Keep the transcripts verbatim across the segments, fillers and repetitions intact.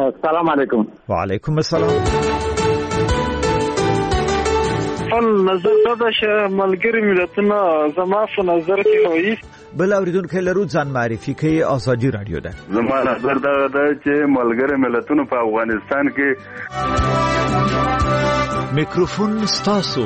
السلام علیکم. وعلیکم السلام. خپل نظر دا چې ملګری ملتونه زما په نظر کې وایي. بل اوریدونکو لرو ځان معرفي کوي. آزادي رادیو ده. زما نظر دا ده چې ملګری ملتونه په افغانستان کې. میکروفون ستاسو.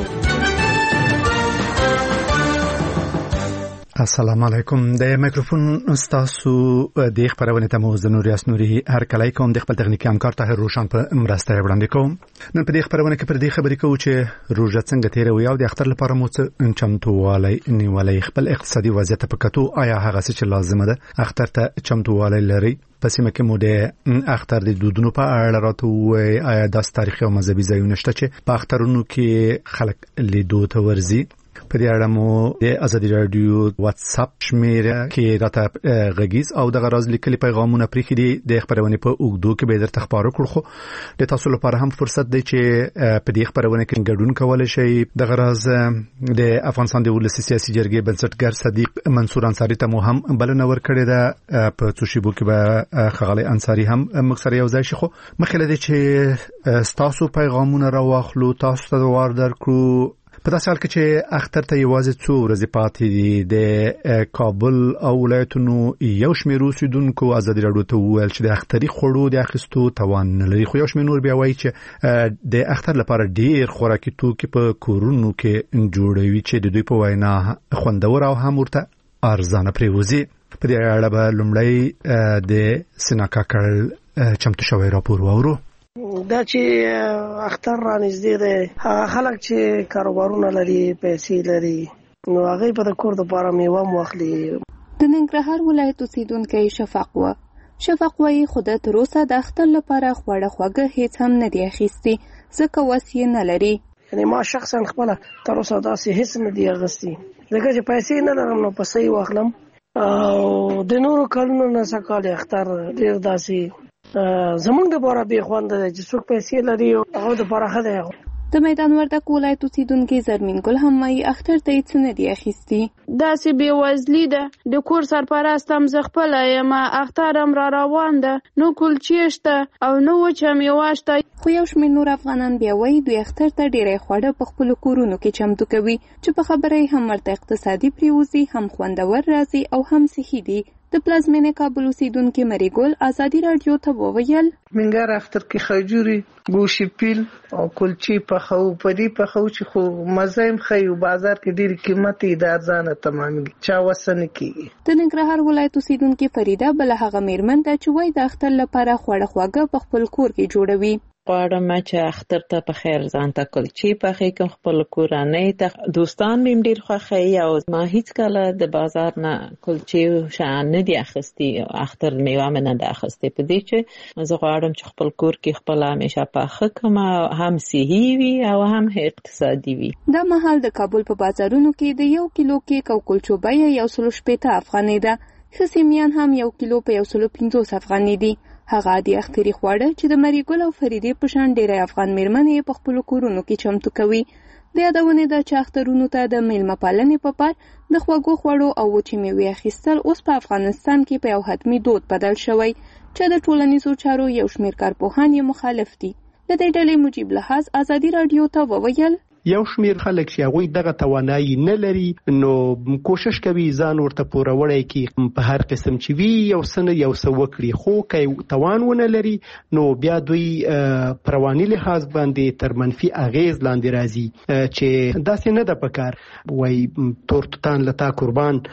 السلام علیکم. د میکروفون ستاسو د خبرونه ته مو د نوري اسنوري هر کله کوم د خپل تخنیکی همکار طاهر روشن په مرسته وړاندې کوم. نن په دې خبرونه کې پر دې خبرې کوو چې روژه څنګه تیروي او د اختر لپاره مو څه چمتووالی نیولای. خپل اقتصادي وضعیت په کتو آیا هغه څه چې لازمه ده اختر ته چمتووالی لري؟ پس مکه مو د اختر د دودونو په اړه راته آیا د تاریخي او مذهبي ځایونه شته چې په اخترونو کې خلک لیدو ته ورځي؟ په دې اړه مو د ازادي رادیو واتس اپ شمیره کې راته غږیز او د غراز لیکلي پیغامونه پرې دي. د خبرونه په اوګدو کې به درته خبرو کړو، خو د تاسو لپاره هم فرصت دی چې په دې خبرونه کې ګډون کولای شئ. د غراز د افغانستان د ولسی سیاسي جرګې بنسټګر صدیق منصور انصاری ته مو هم بلنه ورکړې ده. په څوشیبو کې به خغلی انصاری هم مکسر یو ځای شي. خو مخکې لدی چې تاسو پیغامونه راواخلو، تاسو ته وار درکړو. په داسې حال کې چې اختر ته یوازې څو ورځې پاتې دي، د کابل او ولایتونو یو شمېر اوسېدونکو ازادي راډیو ته وویل چې د اختري خوړو د اخیستو توان نه لري، خو یو شمېر نور بیا وایي چې د اختر لپاره ډېر خوراکي توکي په کورونو کې جوړوي چې د دوی په وینا خوندور او هم ورته ارزانه پرېوځي. په دې اړه به لومړی د سینا کاکړ چمتو شوی راپور واورو. دا چې اختر را نږدې دی، هغه خلک چې کاروبارونه لري، پیسې لري، نو هغه په د کور لپاره میوه واخلي. د ننګرهار ولایت اوسیدونکی شفق و شفق وایي خو د تر اوسه د اختر لپاره خواړه خواږه هیڅ هم نه دی اخیستي، ځکه وس یې نه لري. یعنی ما شخصا خپله تر اوسه داسې هیڅ نه دی اخیستي، ځکه چې پیسې نه لرم نو پیسې واخلم. او د نورو کلونو نه څه کال اختر ډېر داسې زمونږ د لپاره بې خونده دی چې څوک پیسې لري او هغه د لپاره ښه دی. د میدان وردګ ولایت اوسیدونکي زرمین ګل هم وایي اختر ته هېڅ نه دي اخیستي. داسې بېوزلي ده، د کور سرپرست هم زه خپله یم، اختر هم را روان ده، نو کلچې شته او نه وچه میوه شته. خو یو شمېر نور افغانان بیا وایي دوی اختر ته ډېری خواړه په خپلو کورونو کې چمتو کوي چې په خبره یې هم ورته اقتصادي پرېوځي، هم خوندور راځي او هم صحي دي. د پلازمینې کابل اوسیدونکي مریګل ازادي رادیو ته وویل منګر اختر کې خجوري، ګوشي پیل او کلچې پخو، پدې پخو چې خو مزه هم ښه یو بازار کې ډېرې قیمتي د ارزانه تمامېږي، چا وسه نه کېږي. د ننګرهار ولایت اوسیدونکي فریده بله هغه میرمن ده چې وایي د اختر لپاره خواړه خواږه په خپل کور کې جوړوي. غواړم چې اختر ته په خیر ځان ته کلچې پخې کړم، خپل کورنۍ ته دوستان مې ډېر خوښوي او ما هیڅ کله د بازار نه کلچې شیان نه دي اخیستي، اختر میوه مې نه ده اخیستې. په دې چې زه غواړم چې خپل کور کې خپله همیشه پاخه کړم، هم صحي وي او هم اقتصادي وي. دا مهال د کابل په بازارونو کې د یو کیلو کیک او کلچو بیه یو سلو شپېته افغانۍ ده، ښه سیمیان هم یو کیلو په یو سلو پنځوس افغانۍ دي. هغه د اختري خواړه چې د مریګل او فریدې په شان ډېری افغان میرمنې په خپلو کورونو کې چمتو کوي. د یادونې ده چې اخترونو ته د میلمه پالنې په پار د خوږو خوړو او وچې میوې اخیستل اوس په افغانستان کې په یو حتمي دود بدل شوی چې د ټولنیزو چارو یو شمېر کارپوهان یې مخالف دي. د دې ډلې مجیب لحاظ ازادي رادیو ته وویل یو شمیر خلک چې هغوی دغه توانایي نه لري نو کوشش کوي ځان ورته پوروړی کړي په هر قسم چې وي یو څه نه یو څه وکړي، خو که توان ونه لري نو بیا دوی په رواني لحاظ باندې تر منفي اغیز لاندې راځي چې داسې نه ده پکار. وایي تور توتان له تا قربان،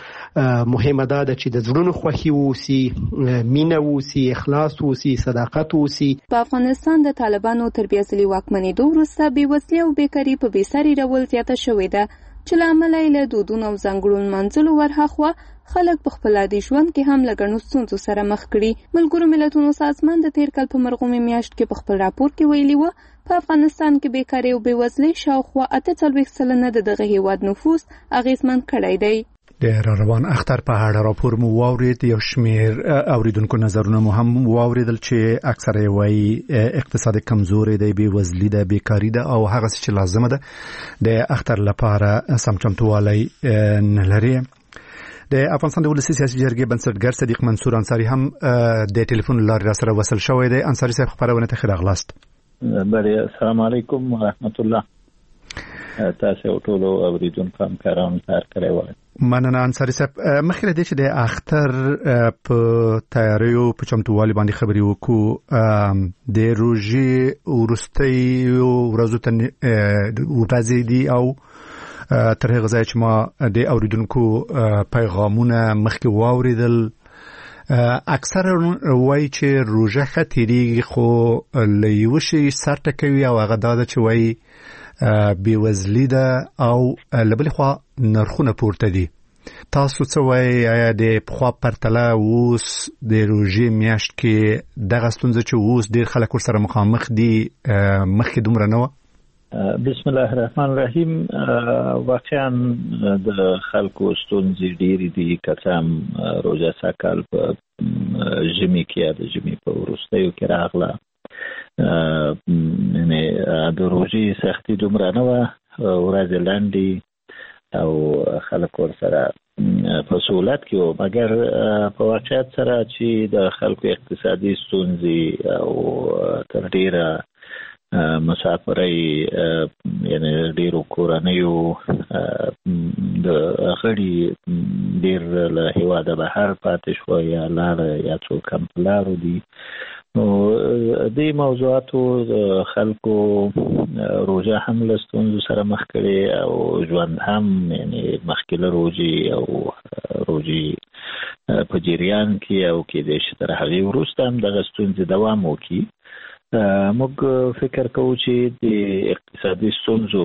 مهمه دا ده چې د زړونو خوښي واوسي، مینه واوسي، اخلاص واوسي، صداقت واوسي. په افغانستان د طالبانو تر بیا ځلې واکمنېدو وروسته بېوزلي او بېکاري په بېساري ډول زیاته شوې ده چې له امله یې له دودونو او ځانګړو لمانځلو ورهاخوا خلک په خپل عادي ژوند کې هم له ګڼو ستونزو سره مخ کړي. ملګرو ملتونو سازمان د تېر کال په مرغومې میاشت کې په خپل راپور کې ویلي وه په افغانستان کې بېکاري او بېوزلۍ شاوخوا اته څلوېښت سلنه د دغه هېواد نفوس اغېزمن کړی دی. د روان اختر په اړه راپور مو واورید، یو شمیر اوریدونکو نظرونه مو هم واوریدل چې اکثره یې وایي اقتصاد کمزوري دی، بېوزلي ده، بېکاري ده او هغه څه چې لازمه ده د اختر لپاره سم چمتووالی نه لري. د افغانستان د ولسی سیاسي جرګې بنسټګر صدیق منصور انصاری هم د ټلیفون لارې را سره وصل شوی دی. انصاری صاحب خبرونه ته خیر اغلاست. بله السلام علیکم ورحمت الله. تاسو ټول اوریدونکو همکارانو ته هرکلی وایم. مننه انصاری صاحب. مخکې د چې د اختر په تیاریو په چمتووالي باندې خبرې وکړو، د روژې وروستۍ ورځو ته ورځې دي او تر هغه ځایه چې ما د اوریدونکو پیغامونه مخکې واوریدل، اکثر وایي چې روژه ښه تېرېږي خو له یوه شي سر ټکوي او هغه دا ده چې وایي بېوزلي ده او له بلې خوا نرخونه پورته دي. تاسو څه وایي؟ آیا د پخوا پرتله اوس د روژې میاشت کې دغه ستونزه چې اوس ډېر خلک ورسره مخامخ دي مخکې دومره نه وه؟ بسم الله الرحمن الرحیم. واقعا د خلکو ستونزې ډېرې دي، که څه هم روژه سږکال په ژمي کې یا د ژمي په وروستیو کې راغله، یعنې د روژې سختي دومره نه وه، ورځې لنډې او خلک ورسره په سهولت کې وو، مګر په واقعیت سره چې د خلکو اقتصادي ستونزې او تر ډېره مسافرۍ، یعنې ډېرو کورنیو د غړي ډېر له هېواده بهر پاتې شوه یا لاړه یا څوک هم په لارو دي. نو دې موضوعاتو د خلکو روژه هم له ستونزو سره مخ کړې او ژوند هم، یعنې مخکې له روژې او روژې په جریان کې او کېدای شي تر هغې وروسته هم دغه ستونزې دوام وکړي. موږ فکر کوو چې د اقتصادي ستونزو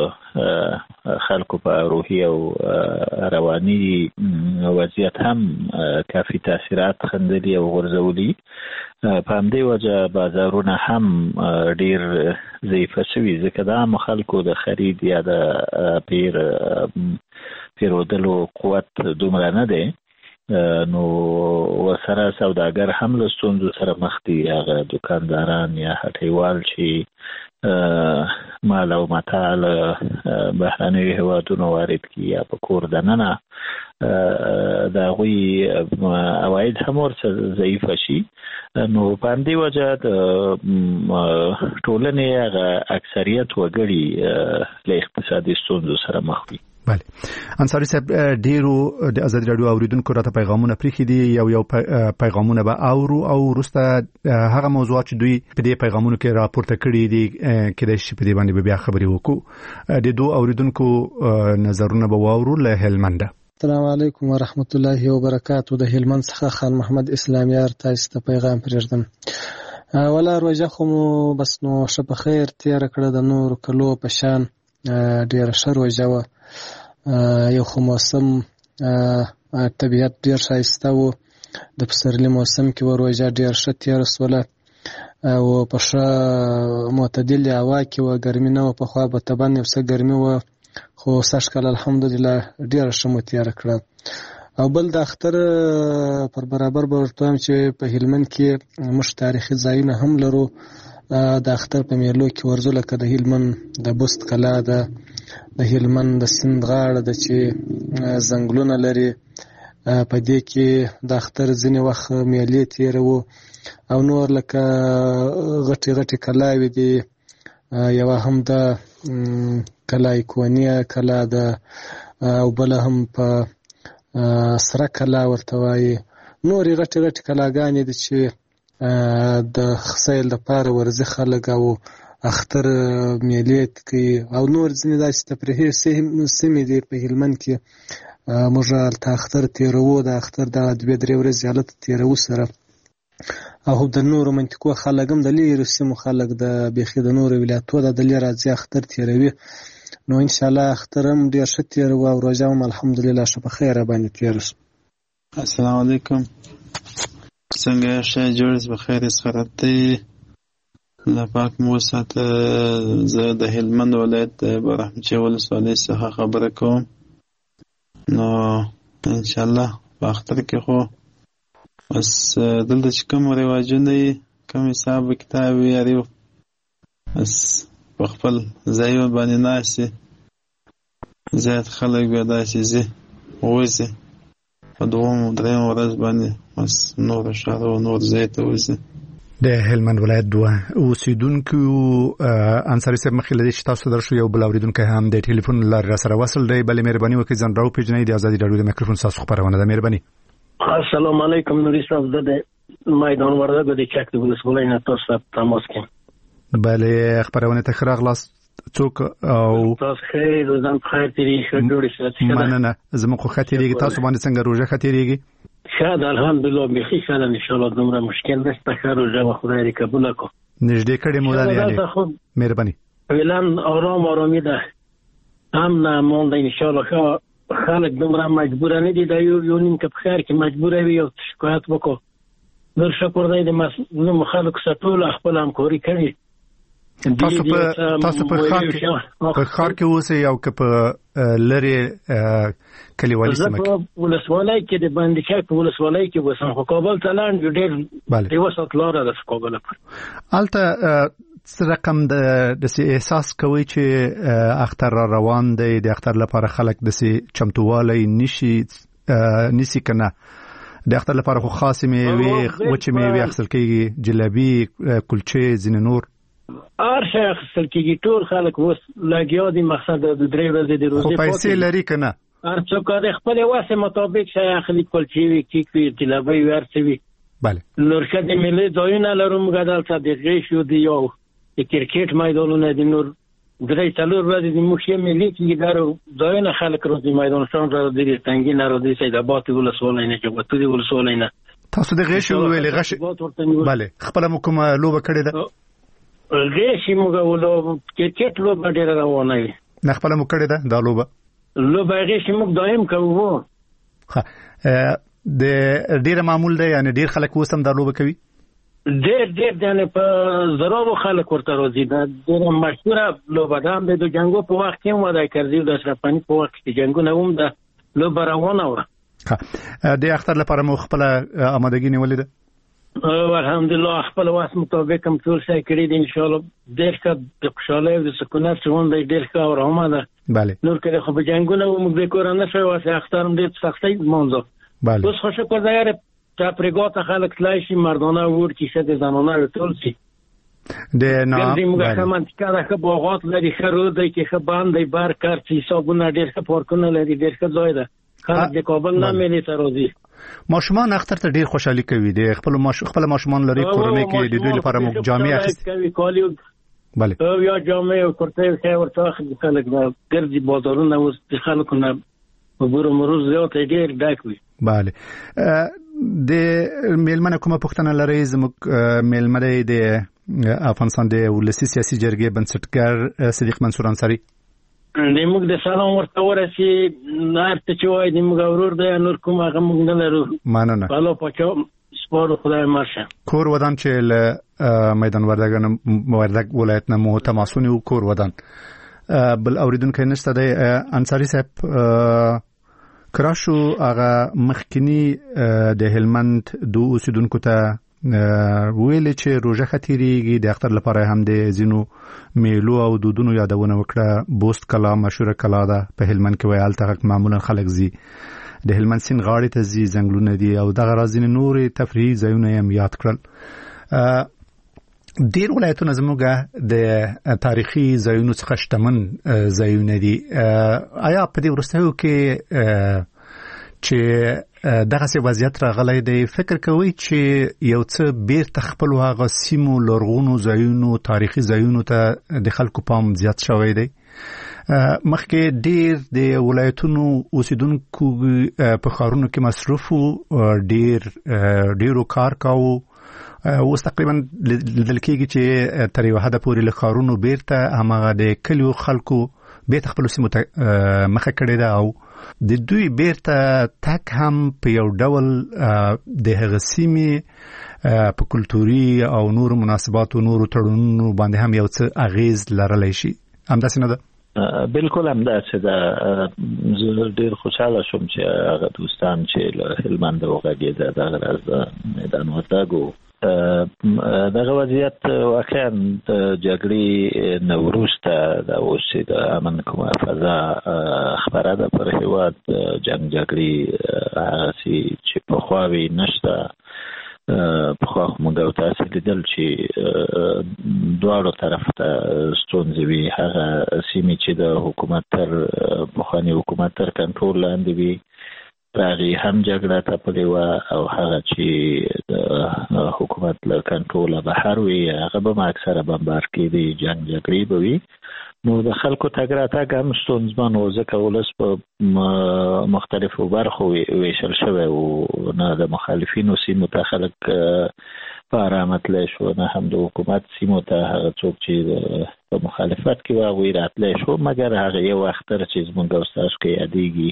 د خلکو په روحي او رواني وضعیت هم کافي تاثیرات خندلي او غورځولي. په همدې وجه بازارونه هم ډېر ضعیفه شوي، ځکه د عامو خلکو د خرید یا د پیر پیرودلو قوت دومره نه دی، نو ورسره سوداګر هم له ستونزو سره مخ دي، هغه دکانداران یا هټیوال چې مال او متاع له بهرنیو هېوادونو وارد کړي یا په کور دننه د هغوی عواید هم ورسره ضعیفه شي. نو په همدې وجه د ټولنې هغه اکثریت وګړي له اقتصادي ستونزو سره مخ وي. بله انصاری صاحب، ډیرو د آزادي راډیو اوریدونکو راته پیغامونه پریښي دي، یو یو پیغامونه به اورو او وروسته هغه موضوعات چې دوی په دې پیغامونو کې راپورته کړي دي کېدای شي په دې باندې به بیا خبرې وکړو. د دوه اوریدونکو نظرونه به واورو. له هلمنده السلام علیکم ورحمت الله وبرکاتو. د هلمند څخه خان محمد اسلامیار تاسو ته پیغام پرېږدم. ولا روژه خو مو بس نو ښه په خیر تېره کړه، د نورو کلو په شان ډېره ښه روژه وه. یو خو موسم طبیعت ډېر ښایسته و، د پسرلي موسم کې و روژه ډېر ښه تېره شوله او په ښه معتدلې هوا کې وه، ګرمي نه وه. پخوا به طبعا یو څه ګرمي وه، خو سږکال الحمدلله ډېره ښه مو تېره کړه. او بل د اختر پر برابر به ورته وایم چې په هلمند کې موږ تاریخي ځایونه هم لرو. د اختر په میلو کې ورځو، لکه د هلمند د بست کلا ده، د هلمند د سیند غاړه ده چې ځنګلونه لري، په دې کې د اختر ځینې وخت میلې تېروو. او نور لکه غټې غټې کلاوې دي، یوه هم د کلا ایکونیه کلا ده او بله هم په سره کلا ورته وایي. نورې غټې غټې کلاګانې دي چې د سیل لپاره ورځي خلک او اختر میلې کوي. او نور ځینې داسې تفریحي سیمې دي په هلمند کې، موږ هلته اختر تېروو، د اختر دغه دوې درې ورځې هلته تېروو سره. او د نورو منطقو خلک هم د لیرې سیمو خلک د بیخي د نورو ولایتو د دلې راځي اختر تېروي. نو انشاءالله اختر هم ډېر ښه تېروو او روژه هم الحمدلله ښه په خیره باندې تېره شو. السلام علیکم. څنګه ښه جوړ بخیر اسخرت دی الله پاک مو ساته. زه د هلمند ولایت برحمچه ولسوالۍ څخه خبره کوم. نو انشاءالله په اختر کې خو بس دلته چې کوم رواجونه دي، کوم حساب کتاب یې بس په خپل ځایونه باندې ناست دي، زیات خلک بیا داسې ځي وځي په دوم درېم ورځ باندې بس نور شهر او نور زیت وسی د هلمند ولایت دوه اوسیدونکو انصاری صاحب مخکې لدی چې تاسو درشو یو بل اوریدونکو هم د ټلیفون لار را سره وصل دی بلې مهرباني وکړئ ځان راو پیژنئ د ازادي رادیو د میکروفون تاسو خبرونه ده مهرباني السلام علیکم نوري صاحب د میدان وردګو د چک د ولسوالۍ نه تاسو ته تماس کوم بلې خبرونه ته خراغلاس څوک او تاسو خیر ځان خیر تیری ښه جوړ شئ مننه زموږ خو خاطرېږي تاسو باندې څنګه روزه خاطرېږي شاد الحمدلله بخیر شاد ان شاء الله دومره مشکل نشته خیر روزه خدای دې قبول کړي نږدې کړي مولا یعنی مهرباني اعلان آرام آرامی ده هم نه مونده ان شاء الله خلک دومره مجبور نه دي د یو یو نیم کپ خیر کې مجبور وي او شکایت وکړو نور شکر دی د مسلمان خلکو ساتول خپل همکاري کوي تاسو په تاسو په خار کې په خار کې اوسئ او که په لری کلیوالي سیمه کې ولسوالۍ کې د باندې کې په ولسوالۍ کې وسم خو کابل ته لاندې ډېر دی وسط لاره د کابل په الته څه رقم د د احساس کوي چې اختر را روان دی د اختر لپاره خلک د سي چمتووالی نشي نشي کنه د اختر لپاره خو خاصه میوه وچه میوه اخسل کیږي جلبي کلچه زین نور هر شي اخیستل کېږي ټول خلک اوس لګیا دي مقصد د درې ورځې د روزې خو پیسې لري که نه هر څوک د خپلې وسې مطابق شی اخلي کلچې وي کیک وي جلبۍ وي هر څه وي بله نور ښه د ملي ځایونه لرو موږ دلته د غیشو دي یو د کرکټ میدانونه دي نور درې څلور ورځې د موږ یې ملي کېږي دا ځایونه خلک راځي میدانشان راځي تنګي نه راځي سیدآباد ولسوالۍ نه جوتودي ولسوالۍ نه تاسو د غیشو ویلې غش بله خپله مو کومه لوبه کړې ده غیشي موږ ولو کرکټ لوبه ډېره روانه وي نه خپله مو کړې ده دا لوبه لوبه غیشي موږ دایم کوو ښه د ډېره معمول دی یعنې ډېر خلک اوس هم دا لوبه کوي ډېر ډېر یعنې په زرارو خلک ورته راځي دا ډېره مشهوره لوبه ده هم د جنګو په وخت کې هم وده کرزي د اشرف غني په وخت کې جنګونه هم ده لوبه روانه وه ښه د اختر لپاره مو خپله آمادګي نیولې ده الحمدلله خپل واس مطابق هم ټول شي کړی دي ان شاء الله ډېر ښه د خوشحالۍ او د سکونت ژوند دی ډېر ښه او روانه ده بله نور کله خو په جنګونه موږ د کور نه شوی واسه اختر هم ډېر سختۍ مونږ بله اوس خو شکر دی یاره تفریحات خلک تلای شي مردانه ور کې شه د زنانه ټول شي د نه موږ هم منطقه ده که باغات لري ښه رود دی کې ښه باند دی بر کار چې حسابونه ډېر ښه پارکونه لري ډېر ښه ځای ده خلک د کابل نه ملي ته راځي ماشومان اختر ته ډیر خوشحالي کوي د خپل ماش... خپل ماشومان لري کورنۍ کې د دوی لپاره موږ جامې اخیستې کوي بله او یا جامې او کرته خیر ورته اخلي خلک دا ګرځي بازارونه اوس د خلکو نه وګورو مروز زیات ډیر ډک وي بله د میلمنه کومه پوښتنه لري زموږ میلمنه د افغانستان د ولسی سیاسي جرګې بنسټګر صدیق منصور انصاری د موږ د سلام ورته ورسي نار ته چې وای د موږ ورور دی نور کوم هغه موږ نه لرو مننه والو پچو سپور خدای مرشه کور ودان چې ل میدان وردګ وردګ ولایت نه مو تماسونی کور ودان بل اوریدونکو نشته د انصاری صاحب کراشو هغه مخکنی د هلمند دو اوسیدونکو ته ویل چې روزه خطرېږي د اختر لپاره هم د زینو میلو او دودونو یادونه وکړه بوست کلا مشهور کلا ده په هلمند کې ویل ته معمولا خلک زی د هلمند سین غاړې ته زی زنګلونه دي او دغه راځي نورې تفریحي ځایونه هم یاد کړل ډیر ولایتونه زموږ د تاریخي ځایونو څخه شتمن ځایونه دي آیا په دې وروستیو کې چې دغه څه وضعیت راغلی دی فکر کوي چې یو څه بیرته خپل هغه سیمو لرغونو ځایونو تاریخي ځایونو ته د خلکو پام زیات شوی دی مخکې ډیر د ولایتونو اوسیدونکو په ښارونو کې مصروف وو ډیر ډیرو کار کاوه اوس تقریبا لیدل کېږي چې تر یو حده پورې له ښارونو بیرته هماغه د کلیو خلکو بیرته خپلو سیمو ته مخه کړې ده او د دوی بیرته تک هم په یو ډول د هغه سیمې په کلتوري او نورو مناسباتو نورو تړونونو باندې هم یو څه اغیز لرلی شي همداسې نه ده بالکل همداسې ده زه ډېر خوشحاله شوم چې هغه دوستان چې له هلمند وغږېده دغه راز د میدان وردګو دغه وضعیت واقعا د جګړې نه وروسته د اوس د امن کومه فضا خبره ده پر هیواد جنگ جګړې هغسې چې پخوا وي نشته. پخوا خو موږ او تاسې لیدل چې دواړو طرف ته ستونزې وي. هغه سیمې چې د حکومت تر پخواني حکومت تر کنټرول لاندې وي هغې هم جګړه تپلې وه او هغه چې د حکومت له کنټروله بهر وي هغه به هم اکثره بمبار کېدې، جنګ جګړې به وي. نو د خلکو تګ راتګ هم ستونزمن و ځکه ولس په مختلفو برخو ویشل شوی و، نه د مخالفینو سیمو ته خلک په ارامه تللی شو، نه هم د حکومت سیمو ته هغه څوک چې په مخالفت کې و هغوی راتلی شو. مګر هغه یو وخت تر چې زموږ او ستاسو کې یادېږي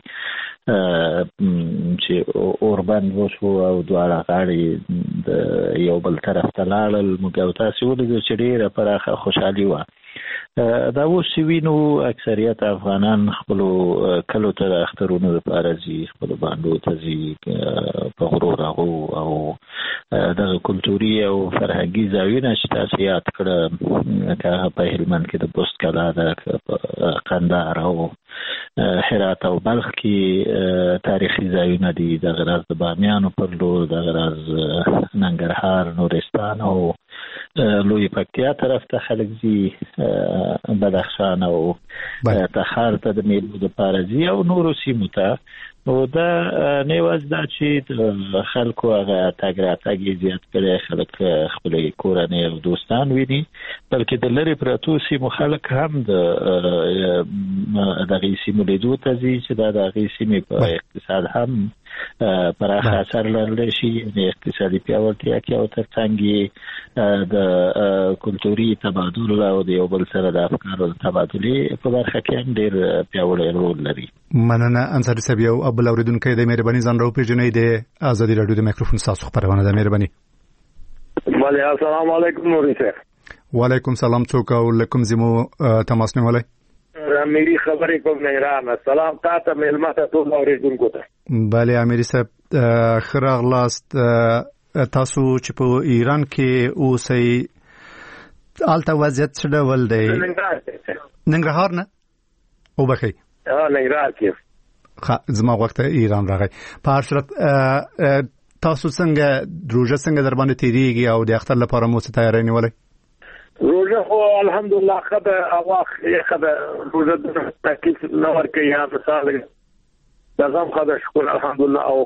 چې اوربند وشو او دواړه غاړې د یو بل طرف ته لاړل، موږ او تاسې ولیدو چې ډېره پراخه خوشحالي وه. دا اوس چې وینو اکثریت افغانان خپلو کلو ته د اخترونو دپاره ځي، خپلو بانډو ته ځي، په غرو راغو او دغه کلتوري او فرهنګي ځایونه چې تاسې یاد کړه که هغه په هلمند کې د بست کلا ده، که په قندهار او هرات او بلخ کې تاریخي ځایونه دي، دغه راز د بامیانو پر لور، دغه راز ننګرهار، نورستان او لوی پکتیا طرف ته خلک ځي، بدخشان او تخار ته د میلو دپاره ځي او نورو سیمو ته. نو دا نه یوازې دا چې د خلکو هغه تګ راتګ یې زیات کړی، خلک خپلې کورنۍ او دوستان ویني، بلکې د لرې پرتو سیمو خلک هم د دغې سیمو لیدو ته ځي چې دا د هغې سیمې په اقتصاد هم پراخه اثر لرلی شي، یعنې اقتصادي پیاوړتیا کې او تر څنګ یې د کلتوري تبادل او د یو بل سره د افکارو د تبادلې په برخه کې هم ډېر پیاوړی رول لري. مننه انصاري صاحب. یو بل اورېدونکی دی، مهرباني ځان راوپېژنئ. د ازادي راډیو د میکروفون ستاسو خپرونه ده، مهرباني. بله، السلام علیکم نوري صاحب. وعلیکم سلام. څوک او له کوم ځای مو تماس نیولی؟ امیري خبرې کوم نهران. سلام تا ته، مېلمه ته، ټول اورېدونکو ته. بله امیري صاحب، ښه راغلاست. تاسو چې په ایران کې اوسئ هلته وضعیت څه ډول دی؟ ننګرهار نه وبخئ ننګرهار کې زما وخت ایران راغی. په هر صورت تاسو څنګه روژه څنګه در باندې تېرېږي او د اختر لپاره مو څه تیاری نیولی؟ روژه خو الحمدلله ښه ده، اواخ ښه ده، روژه د تکلیف نه ورکوي، یا مثال دغه هم ښه ده، شکر الحمدلله. او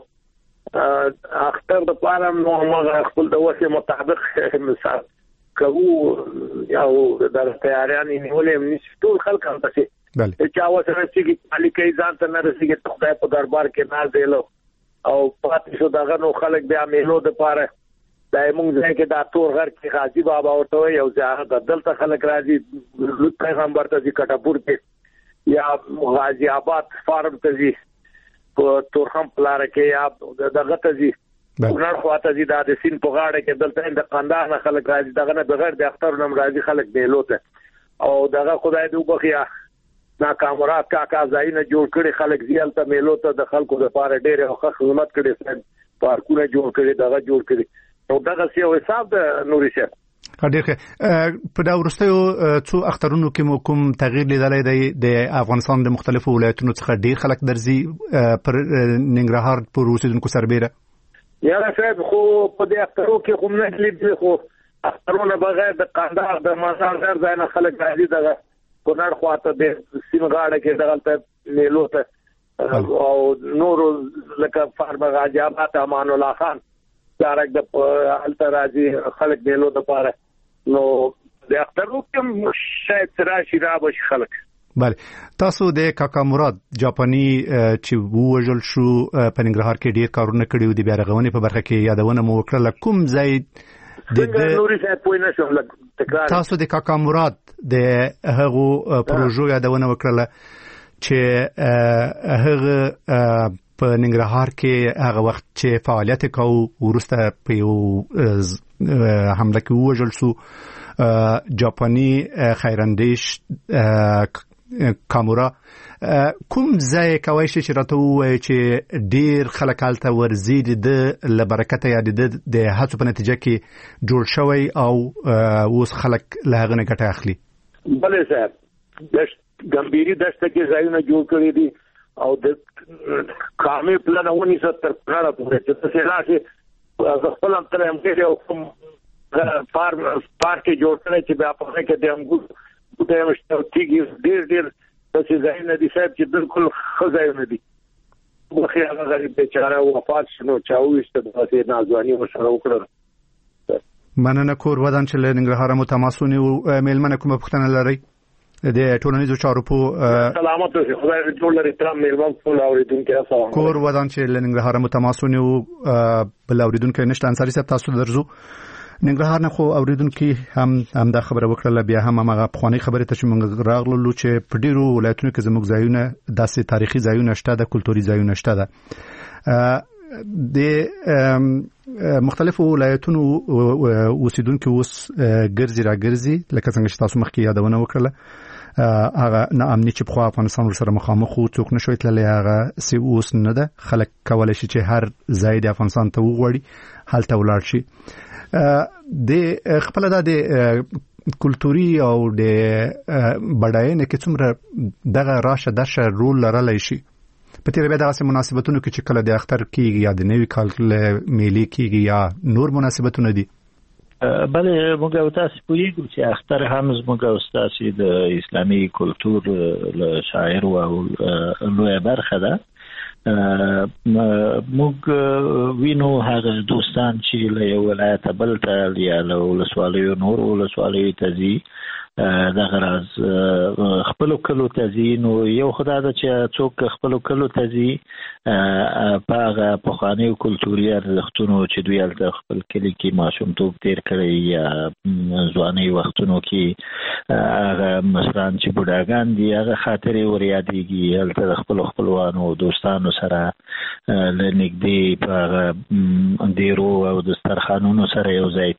اختر دپاره نو هماغه خپل د وسې مطابق مثال کوو او د تیاریانې نیولې هم نیسي. ټول خلک همداسې چا وسه رسېږي علي کوي، ځان ته نه رسېږي، د خدای په دربار کې ناز دی او پاتې شو دغه. نو خلک بیا میلو دپاره دا موږ ځای کې دا تور غر کې غازي بابا ورته وایي او زیارت دلته خلک راځي، لوط پیغمبر ته ځي کټاپور کې، یا غازي آباد فارم ته ځي په تورخم په لاره کې، یا دغه ته ځي کونړ خواته ځي، دا د سیند په غاړه کې دلته د قندهار نه خلک راځي، دغه نه بغیر د اختر نه راځي خلک میلو ته. او دغه خدای دې وبخي ناکامرات کاکا ځایونه جوړ کړي، خلک ځي هلته میلو ته د خلکو لپاره ډېرې ښه خدمت کړي، پارکونه جوړ کړي، دغه جوړ کړي. نو دغه یو حساب د نوري صاحب. ډېر ښه. په دا وروستیو څو اخترونو کې مو کوم تغییر لیدلی دی؟ د افغانستان د مختلفو ولایتونو څخه ډېر خلک درځي پر ننګرهار پر اوسېدونکو سربیره؟ یاره صاحب خو په دې اخترو کې خو نه لیدلي، خو اخترونه بغیر د قندهار د مزار هر ځای نه خلک راځي، دغه کونړ خواته د سیند غاړه کې دغلته میلو ته، او نورو لکه فارم غازي آباد، امان الله خان دارک د هلته راځي خلک میلو دپاره. نو د اخترو کې شاید راشي رابشي خلک. بله، تاسو د کاکا مراد جاپاني چې ووژل شو په ننګرهار کې ډېر کارونه کړي او د بیا رغونې په برخه کې یادونه مو وکړله. کوم ځای تاسو د کاکا مراد د هغو پروژو یادونه وکړله چې هغه په ننګرهار کې هغه وخت چې فعالیت کوو وروسته په یو حمله کې ووژل شو جاپاني خیراندیش کامورا کوم ځای کوي چې راته وایي چې ډیر خلک هلته ورځي د لبرکته یا د د هڅو په نتیجه کې جوړ شوی او اوس خلک له هغه نه ګټه اخلي؟ بلې صاحب د ګمبيري دشته کې ځایونه جوړ کړی دي او د قامي پلان ونی ستر پلان پورې چې څه راشي خپل تر هم کې او کوم فارم پارک جوړ کړی چې بیا په کې د انګور د مشتو تیږي ډیر ډیر څه ځایونه دي صاحب چې بالکل خزایونه دي. مخې هغه غریب بیچاره وفات شنو چاويست د دې نازواني وشره وکړه. مننه کور ودان چې له ننګرهار مو تماسونی او میلمنه کومه پوښتنه لري د ټولنیزو چارو په سلامت اوسئ. خدای دې ټول لري ترام میلمن ټول اوریدونکو سلام. کور ودان چې له ننګرهار مو تماسونی او بل اوریدونکو نشته انصاری صاحب تاسو درځو ننګرهار نه خو اوریدونکو هم هم دا خبره وکړه بیا هم هغه پخوانی خبره ته چې موږ راغلو چې په ډیرو ولایتونو کې زموږ ځایونه داسې تاریخي ځایونه شته د کلتوري ځایونه شته ده د مختلفو ولایتونو اوسیدونکو اوس ګرځي را ګرځي لکه څنګه چې تاسو مخکې یادونه وکړه هغه نه امني چې په افغانستان سره مخامخ او څوک نشوي تللی هغه سی اوس نه ده. خلک کولای شي چې هر ځای د افغانستان ته وغوړي هلته ولاړ شي. د خپل د کلتوري او د بډاینې کې څومره دغه راشه درشه رول لرلی شي په تیر به دغه مناسبتونو کې چې کله د اختر کېږي یا د نوي کال میلې کېږي یا نور مناسبتونه دي؟ بله موږ او تاسو پوهیږو چې اختر هم زموږ او تاسو د اسلامي کلتور له شاعر او لویه برخه ده. موږ وینو هغه دوستان چې له یو ولایت بل ته یا له ولسوالیو نور ولسوالیو ته ځي دغه راز خپل کلو ته ځي نو یو خدای د چې څوک خپل کلو ته ځي په هغه پخواني کلتوري ارزښتونو چې دوی هلته خپل کلي کې ماشومتوب تیر کړی یا ځوانۍ وختونو کې هغه مشران چې بوډاګان دي هغه خاطرې ور یادېږي هلته د خپلو خپلوانو دوستانو سره له نږدې په هغه دیرو او دسترخوانونو سره یو ځای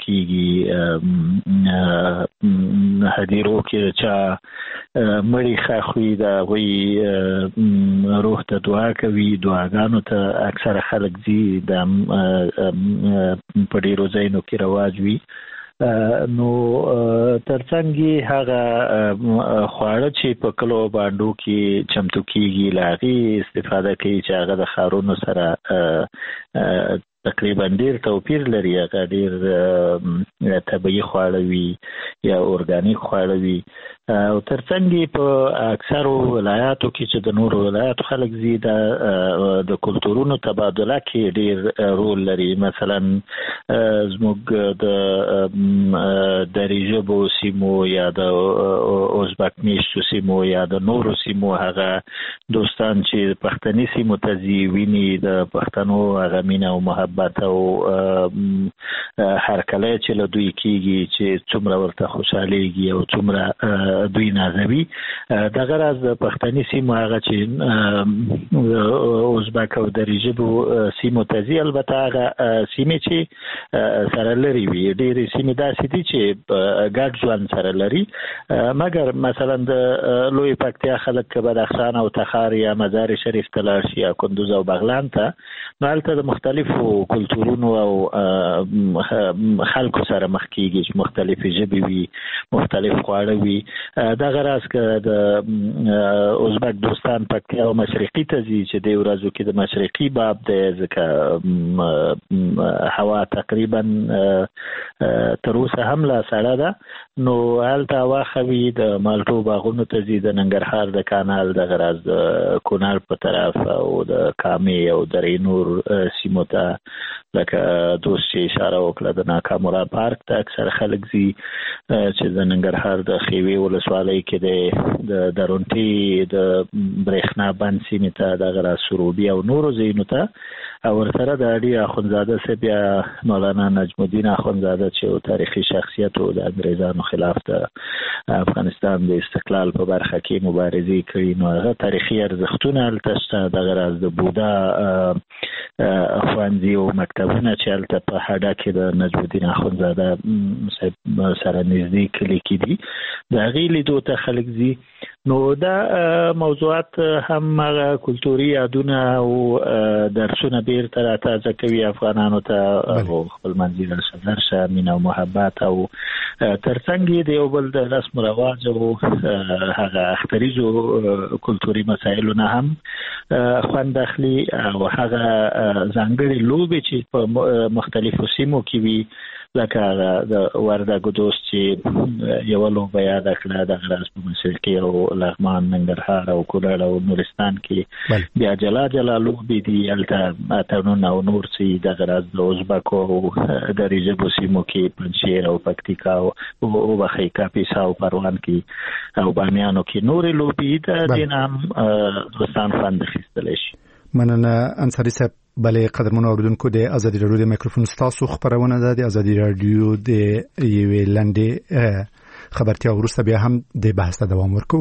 کېږي هدیرو کې چا مړی خاخوي د هغوی روح ته دعا کوي دعاګانو ته اکثره خلک ځي د په ډېرو ځایونو کې رواج وي. نو ترڅنګ هغه خواړه چې په کلو باندو کې چمتو کېږي له هغې استفاده کوي چې هغه د ښارونو سره تقریبا ډیر توپیر لري هغه ډیر طبیعي خواړه وي یا اورګانیک خواړه وي او ترڅنګ په اکثرو ولایاتو کې چې د نورو ولایاتو خلک ځي د کلتورونو تبادله کې ډیر رول لري. مثلا زموږ د دري ژبو سیمو یا د ازبک میشتو سیمو یا د نورو سیمو هغه دوستان چې پښتني سیمو ته ځي ویني د پښتنو هغه مینه او محبت او هر کله چې له دوی کېږي چې څومره ورته خوشحالېږي او څومره دوی نازوي دغه راز د پښتني سیمو هغه چې ازبک او دري ژبو سیمو ته ځي البته هغه سیمې چې سره لري وي ډېرې سیمې داسې دي چې ګډ ژوند سره لري مګر مثلا د لوی پکتیا خلک که بدخشان او تخار یا مزار شریف ته لاړ شي یا کندوز او بغلان ته نو هلته د مختلفو کلتورونو او خلکو سره مخ کېږي چې مختلفې ژبې وي مختلف خواړه وي. دغه راز که د ازبک دوستان پکتیا او مشرقي ته ځي چې دې ورځو کې د مشرقي باب دی ځکه هوا تقریبا تر اوسه هم لا سړه ده نو هلته هوا ښه وي د مالټو باغونو ته ځي د ننګرهار د کانال دغه راز د کونړ په طرف او د کامې او درې نور سیمو ته لکه دوست چې اشاره وکړه د ناکامورا پارک ته اکثر خلک ځي چې د ننګرهار د خیوې ولسوالۍ کې دی د درونټي د برېښنا بند سیمې ته دغه راز سروبي او نورو ځایونو ته او ورسره د اډي اخندزاده صاحب یا مولانا نجم الدین اخندزاده چې یو تاریخي شخصیت و د انګریزانو خلاف د افغانستان د استقلال په برخه کې مبارزې کړي نو هغه تاریخي ارزښتونه هلته شته دغه راز د بودا ښوونځي او مکتبونه چې هلته په هډه کې د نجم الدین اخندزاده صاحب سره نږدې کلي کې دي د هغې لیدو ته خلک ځي نو دا موضوعات هم کلتوري یادونه او درسونه بیرته راته کوي افغانانو ته خپل منځي سره مینه او محبت او ترڅنګ د یو بل د رسم او رواج او هغه اختریزو کلتوري مسایلونه هم خوند اخلي او هغه ځانګړي لوبې چې په مختلفو سیمو کې وي لکه د وردګو دوست چې یو لوبه یاد کړه د غراس په مسیر کې او لغمان ننګرهار او کونړ او نورستان کې بیا جلا جلا لوبې دي الته اتنون او نور چې د غراس د ازبکو او د ریجبو سیمو کې پنځیر او پکتیکا او بخی کاپیسا او پروان کې او بامیانو کې نور لوبې د دینام دوستان خوند اخیستل شي. مننه انصاری صاحب. بلې قدرمنو اوریدونکو د ازادي رادیو د میکروفون ستاسو خبرونه ده د ازادي رادیو د یوې لنډې خبرتیا وروسته بیا هم د بحث ته دوام ورکو.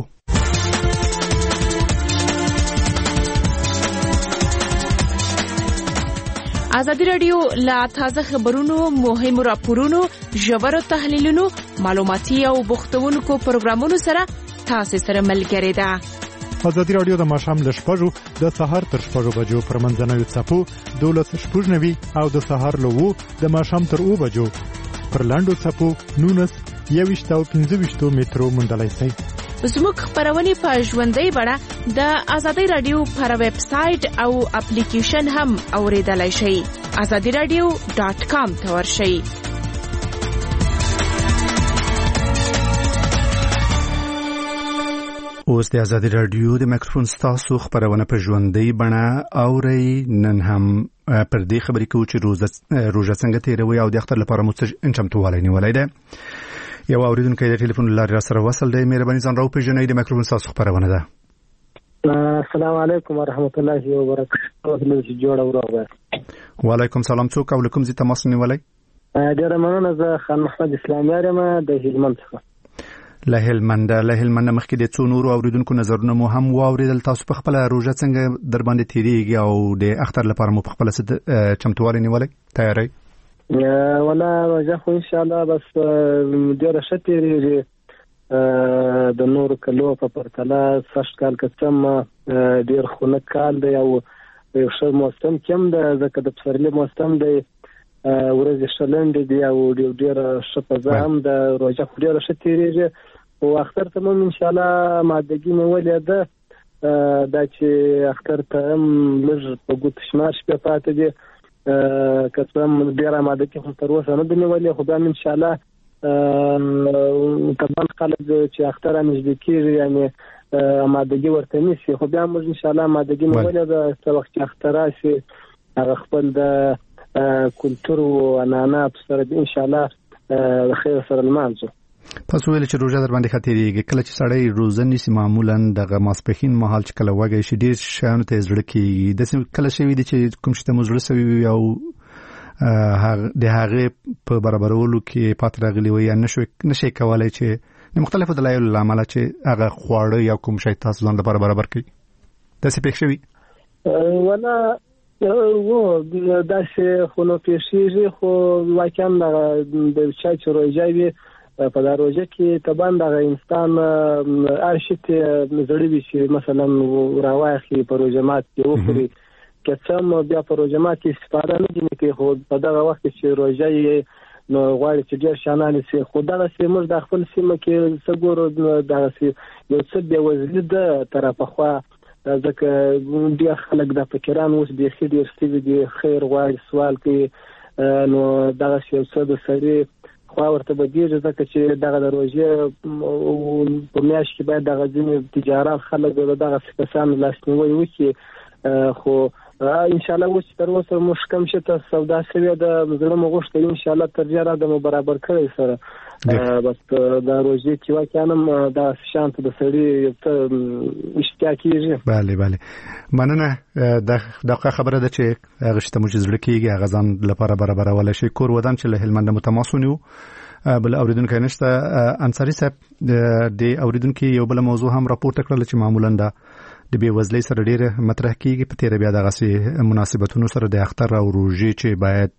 ازادي رادیو لا تازه خبرونو مهمو راپورونو ژورو تحلیلونو معلوماتي او بوختونکو پروګرامونو سره تاسو سره ملګری ده. ازادي رادیو د ماښام له شپږو د سهار تر شپږو بجو پر منځنوي څپو دولس شپږ نوي او د سهار له وو د ماښام تر اوو بجو پر لاندو څپو نونس یویشت او پنځه ویشتو مترو موندلای شئ. زموږ خبرونه په ژوندۍ بڼه د ازادي رادیو پر ویب سټ او اپلیکیشن هم اوریدلای شئ. ازادي رادیو ډاټ کام ته ورشئ. اوس د ازادي رادیو د میکروفون ستاسو خبرونه په ژوندۍ بڼه اوري. نن هم پر دې خبرې کوو چې روزه څنګه تیروي او د اختر لپاره مو څه چمتووالی نیولی دی. یو اوریدونکی د ټلیفون له لارې راسره وصل دی. مهرباني ځان راوپېژنئ. د میکروفون ستاسو خبرونه ده. السلام علیکم ورحمت الله وبرکاته. جوړ اوره. وعلیکم سلام. څوک او له کوم ځای تماس نیولی؟ ډېره مننه. زه خان محمد اسلامیار یم د هلمند څخه. له هلمند له هلمند مخکې د څو نورو اوریدونکو نظرونه مو هم واوریدل. تاسو په خپل روزه څنګه در باندې تیریږي او د اختر لپاره مو په خپل چمتووالی نیولای تیاری؟ ولا روزه خو ان شاء الله بس ډیره ښه تیریږي. د نورو کلو په پرتله سخت کال کڅم ډیر خونه کال دی او یو ښه موسم کم ده ځکه د پسرلي موسم دی. ورځې شلند دي او ډیر ښه فضا هم د روزه خو ډیره ښه تیریږي او اختر ته هم ان شاء الله مادګي نیولې ده دا چې اختر ته هم لږ په ګوت شمار شپې پاتې دي. که څه هم ډیره مادګي خو تر اوسه نه دي نیولې خو بیا ان شاء الله کبان خلک چې اختر نږدې کېږي یعنې مادګي ورته نیسي خو بیا موږ ان شاء الله مادګي نیولې ده. څه وخت چې اختر راشي هغه خپل د کلتور او عنعنات سره ان شاء الله خیر سره لمانځو. تاسو ویل چې روزه در باندې خطرېږي. کله چې سړی روزه نیسي معمولا دغه ماسپښین مهال چې کله وږی شي ډېر شیانو ته زړه کېږي. داسې کله شوي دي چې کوم شي ته مو زړه سوي وي او د هغې په برابرولو کې پاتې راغلي وي یا نشئ کولی چې د مختلفو دلایلو له امله چې هغه خواړه یا کوم شی تاسو ځان لپاره برابر کړي؟ داسې پېښ شوي؟ ولا و داسې خو نو پیښیږي خو واقعا د چا چې روژه وي په دا روژه کې طبعا دغه انسان هر شي ته زړه وي چې مثلا راواخلي په روژه مات کې وخوري. که څه هم بیا په روژه مات کې استفاده نه ځینې کوي خو په دغه وخت چې روژه یې نو غواړي چې ډېر شیان نیسي. خو دغسې موږ د خپل سیمه کې څه ګورو دغسې یو څه بېوزلي ده تر پخوا ځکه ډېر خلک د فقیران اوس بیخي ډېر سوي دي خیر غواړي سوال کوي نو دغسې یو څه د سړي خوا ورته بدېږي ځکه چې دغه د روژې په میاشت کې باید دغه ځینې تجاران خلک د دغسې کسانو لاسنیوی وکړي. خو انشاءالله اوس تر اوسه موږ کوم شي ته سودا شوې ده زړه مو غوښتل انشاءالله تر ډېره د مو برابر کړی سره بس د روژې چې واقعا هم دغسې شیان ته د سړي یو څه اشتیا کېږي. بله بله مننه. دغه خبره ده چې هغه شي ته مو چې زړه کېږي هغه ځان لپاره برابرولی شي. کور ودان چې له هلمنده مو تماس ونیو. بل اوریدونکی نشته. انصاري صاحب د اوریدونکي یو بله موضوع هم راپورته کړله چې معمولا ده د بېوزلۍ سره ډېره مطرح کېږي. په تېره بیا دغسې مناسبتونو سره د اختر او روژې چې باید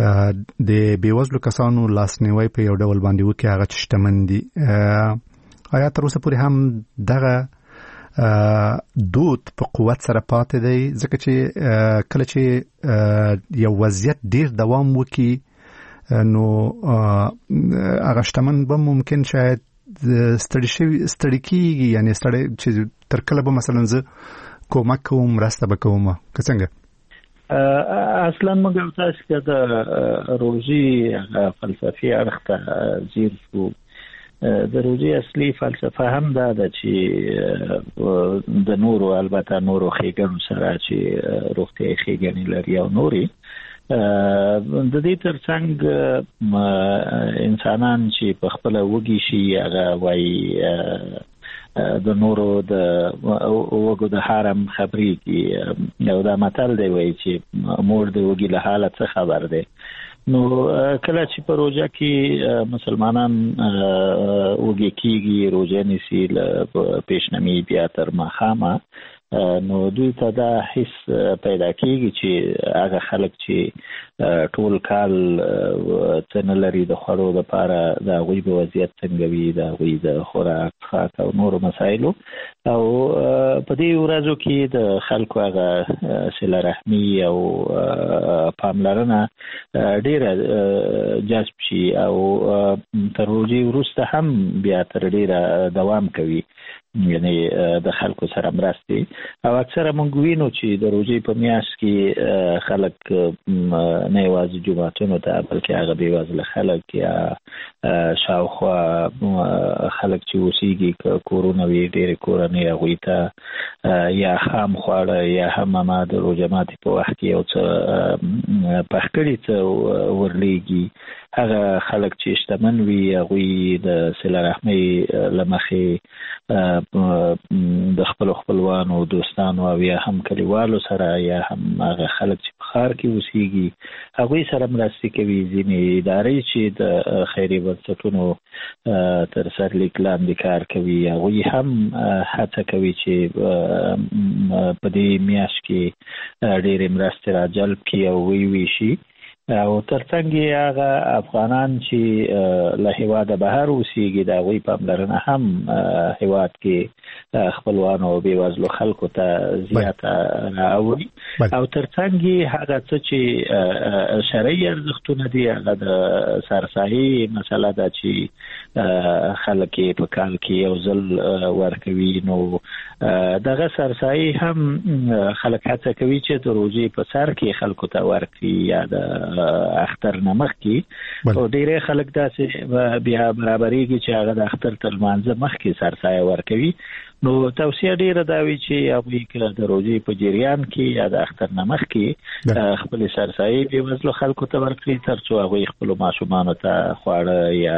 د بېوزلو کسانو لاسنیوی په یو ډول باندې وکړي هغه چې شتمن دي. آیا تر اوسه پورې هم دغه دود په قوت سره پاتې دی؟ ځکه چې کله چې یو وضعیت ډیر دوام وکړي نو هغه شتمن به ممکن شاید ستړي شوي ستړي کېږي، یعنې ستړی چې تر کله به مثلا زه کومک کوم مرسته به کوم که څنګه؟ اصلا موږ یو تاسو که د روژې فلسفي اړخ ته ځیر شو، د روژې اصلي فلسفه هم دا ده چې د نورو البته نورو ښېګڼو سره چې روغتیایي ښېګڼې لري او نورې د دې ترڅنګ انسانان چې په خپله وږي شي هغه وایي د نورو د وګو د حرم خبرېږي، او دا متل دی وایي چې مور د وږي له حاله څه خبر دی. نو کله چې په روژه کې مسلمانان وږي کېږي، روژه نیسي له پیشنمي بیا تر ماښامه، نو دوی ته دا حس پیدا کېږي چې هغه خلک چې ټول کال څه نه لري د خوړو دپاره، د هغوی به وضعیت څنګه وي، د هغوی د خوراک څښاک او نورو مسایلو، او په دې ورځو کې د خلکو هغه صله رحمي او پاملرنه ډیره جذب شي، او تر روژې وروسته هم بیا تر ډیره دوام کوي، یعنی د خلکو سره مرستې. او اکثره مونږ وینو چې د روژې په میاشت کې خلک نه یوازې جوماتونو ته بلکې هغه بېوزله خلک یا شاوخوا خلک چې اوسېږي کورونه وي، ډېرې کورنۍ هغوی ته یا خام خواړه یا هم همه د روژه ماتي په وخت کې یو څه پخ کړي څه ورلیږي. هغه خلک چې شتمن وي هغوی د صله رحمۍ له مخې د خپلو خپلوانو دوستانو او یا هم کلیوالو سره یا هم هغه خلک چې په ښار کې اوسېږي هغوی سره مرستې کوي. ځینې ادارې چې د خیري بنسټونو تر سرلیک لاندې کار کوي هغوی هم هڅه کوي چې په دې میاشت کې ډېرې مرستې را جلب کړي او ویویشي، او ترڅنګ یې هغه افغانان چې له هېواده بهر اوسېږي د هغوی پاملرنه هم هېواد کې خپلوانو او بېوزلو خلکو ته زیاته راوړي، او ترڅنګ یې هغه څه چې شرعي ارزښتونه دي هغه د سرسایي مسله ده چې خلک یې په کال کې یو ځل ورکوي. نو دغه سرسایي هم خلک هڅه کوي چې د روژې په سر کې خلکو ته ورکړي یا د اختر نه مخکې، او ډېری خلک داسې بیا برابرېږي چې هغه د اختر تر لمانځه مخکې سرسایه ورکوي. نو توصیه ډېره دا وي چې هغوی کله د روژې په جریان کې یا د اختر نه مخکې خپلې سرسایې بېوزلو خلکو ته ورکړي، تر څو هغوی خپلو ماشومانو ته خواړه یا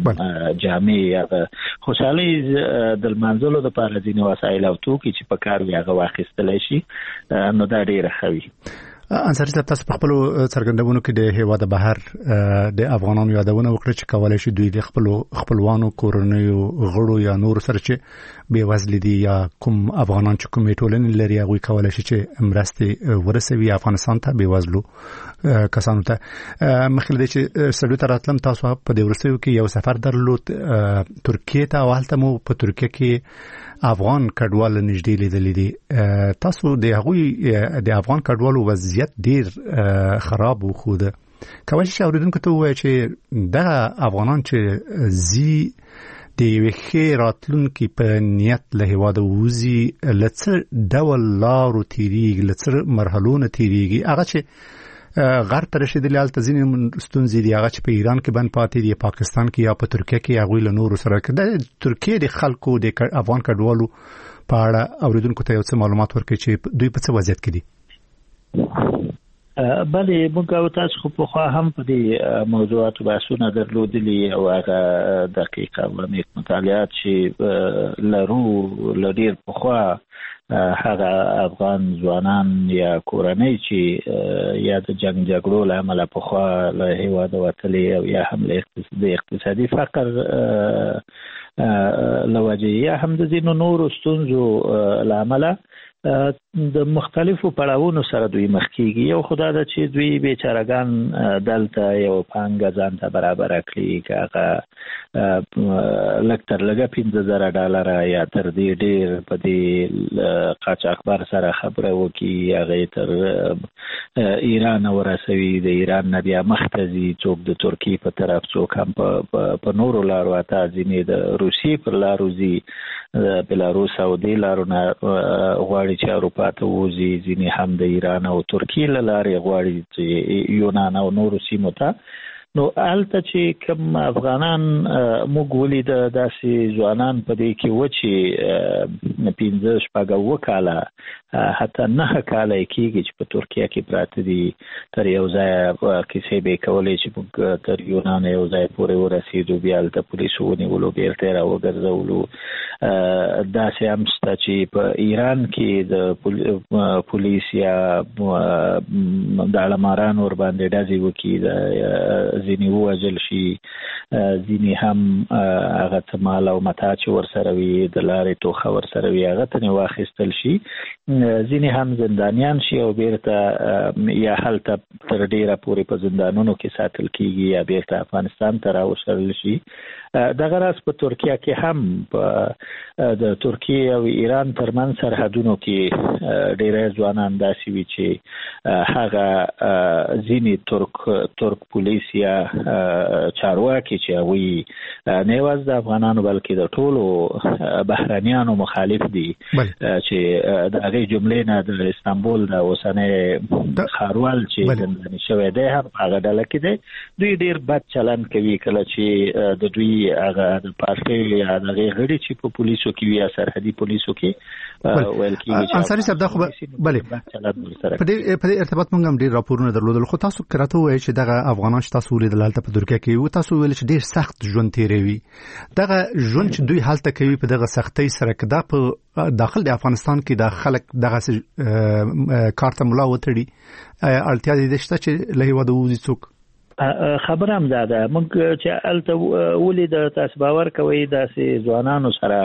جامې یا د خوشحالۍ د لمانځلو دپاره ځینې وسایل او توکي چې په کار وي هغه واخیستلی شي. نو دا ډېره ښه وي. انصاري صاحب، تاسو په خپلو څرګندونو کې د هېواده بهر د افغانانو یادونه وکړه چې کولی شي دوی د خپلو خپلوانو کورنیو غړو یا نورو سره چې بېوزلي دي یا کوم افغانان چې کومې ټولنې لري هغوی کولی شي چې مرستې ورسوي افغانستان ته بېوزلو کسانو ته. مخکې له دې چې سړیو ته راتلم، تاسو په دې وروستیو کې یو سفر درلود ترکیې ته، او هلته مو په ترکیه کې افغان کډوال نږدې لیدلې دي. تاسو د هغوی د افغان کډوالو وضعیت ډیر خراب وښوده. کولی شئ اورېدونکو ته ووایئ چې دغه افغانان چې ځي د یوې ښې راتلونکي په نیت له هېواده ووځي، له څه ډول لارو تېرېږي، له څه مرحلو نه تېرېږي؟ هغه چې غرب ته رسېدلي هلته ځینې ستونزې دي، هغه چې په ایران کې بند پاتې دي، پاکستان کې یا په ترکیه کې هغوی له نورو سره د ترکیې د خلکو د افغان کډوالو په اړه اورېدونکو ته یو څه معلومات ورکړي چې دوی په څه وضعیت کې دي. بلې موږ او تاسو خو پخوا هم په دې موضوعاتو بحثونه درلودلي، او هغه دقیق او عمیق مطالعات چې لرو له ډېر پخوا هغه افغان ځوانان یا کورنۍ چې یا د جنګ جګړو له امله پخوا له هېواده وتلي او یا هم د اقتصادي فقر له وجې یا هم د ځینو نورو ستونزو له امله د مختلفو پړاوونو سره دوی مخ کیږي. یو خدای د چې دوی بیچارهګان دلته یو پانګه ځان ته برابر کړي کاغه لکتر لګه پنځه زره ډالر یا تر دې ډیر په دې قاچاقبر سره خبره وکي هغه تر ایران ورسوي د ایران نه بیا مختزي څوک د ترکی په طرف څوک هم په نورو لارو اته ځینې د روسي پر لارو زی بلاروس او د لارو نه غواړي چې اروپا ته وځي ځینې هم د ایران او ترکی له لارې غواړي چې یونان او نورو سیمو ته. نو الته چې کوم افغانان موږ ولید داسې ځوانان په دې کې و چې پنځه شپږ وکاله حتی نه کاله کېږي چې په ترکیه کې پراته دي تر یو ځای کیسې به کولې چې موږ تر یونان یو ځای پورې ورسېدو بیا الته پولیسو ونیولو بیرته راوګرځولو. داسې هم شته چې په ایران کې د پولیس یا د علماران ور باندې ډزې وکړي ځینې ووژل شي ځینې هم هغه ته مال او متاع چې ورسره وي د لارې توخه ورسره وي هغه ته نه واخیستل شي ځینې هم زندانیان شي او بیرته یا هلته تر ډیره پورې په زندانونو کې ساتل کیږي یا بیرته افغانستان ته راوشرل شي. دغه راز په ترکیه کې هم په د ترکیه او ایران ترمن سرحدونو کې ډیره ځوانان داسې وي چې هغه ځینې ترک ترک پولیس یا چارواکي چې وي نه یوازې د افغانانو بلکې د ټولو بهرانیانو مخالف دي چې د هغې جملې نه د استانبول د اوسنۍ ښاروال چې زنداني شوی دی هم هغه ډله کې دی. دوی ډیر بد چلند کوي کله چې د دوی هغه د پارټۍ یا د هغې غړي چې په پولیسو کې وي یا سرحدي پولیسو کې ویل کېږي چې انصاري صاحب دا خو بلې په دې په دې ارتباط موږ هم ډېر راپورونه درلودل خو تاسو راته ووایئ چې دغه افغانان چې تاسو ولیدل هلته په ترکیه کې وو تاسو ویل چې ډېر سخت ژوند تېروي. دغه ژوند چې دوی هلته کوي په دغه سختۍ سره که دا په داخل د افغانستان کې د خلک دغه کار ته ملا وتړي اړتیا دې شته چې له هېواده ووځي څوک؟ خبره هم دا ده موږ چې هلته ولید تاسو باور کوئ داسې ځوانانو سره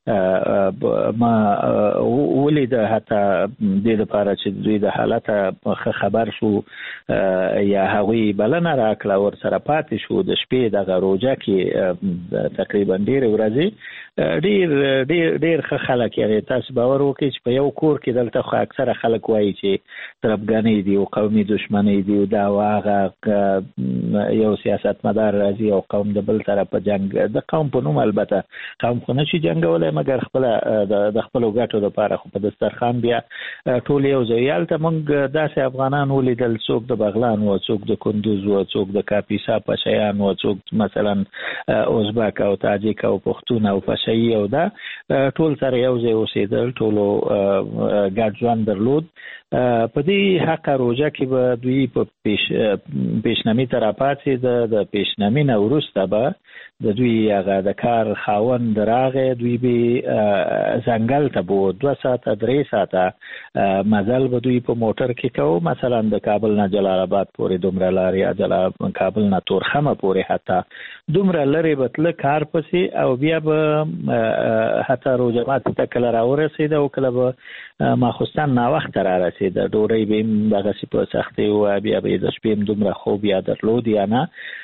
ما ولید حتی د لپاره چې دوی د حالت خبر شو یا هغوی بلنه راکړه ور سره پاتې شو د شپې دغه روژه کې تقریبا ډېرې ورځې ډېر ډېر ډېر ښه خلک یعنې تاسو باور وکړئ چې په یو کور کې دلته خو اکثره خلک وایي چې تربګنۍ دي او قومي دشمنۍ دي او دا هغه یو سیاستمدار راځي او قوم د بل طرف په جنګ د قوم په نوم البته قوم خو نه شي جنګولی مګر خپله د خپلو ګټو دپاره خو په دسترخوان بیا ټول یو ځای هلته موږ داسې افغانان ولیدل څوک د بغلان و څوک د کندوز و څوک د کاپیسا پشیان و څوک مثلا ازبک او تاجک او پښتون او پشهیي او دا ټول سره یو ځای اوسېدل ټولو ګډ ژوند درلود. په دې حقه روژه کې به دوی په پیشنمي ته راپاڅېده د پیشنمي نه وروسته به د دوی هغه د کار خاوند راغی دوی به ځنګل ته به دوه ساعته درې ساعته مزل به دوی په موټر کې کوو مثلا د کابل نه جلال آباد پورې دومره لارې یا کابل نه تورخمه پورې حتی دومره لرې به تله کار پسې او بیا به حتی روژه ماتي ته کله راورسېده او کله به ماخوستن ناوخته رارسېده ډوډۍ به هم دغسې په سختۍ وه بیا به یې د شپې هم دومره خوب یا درلود یا نه.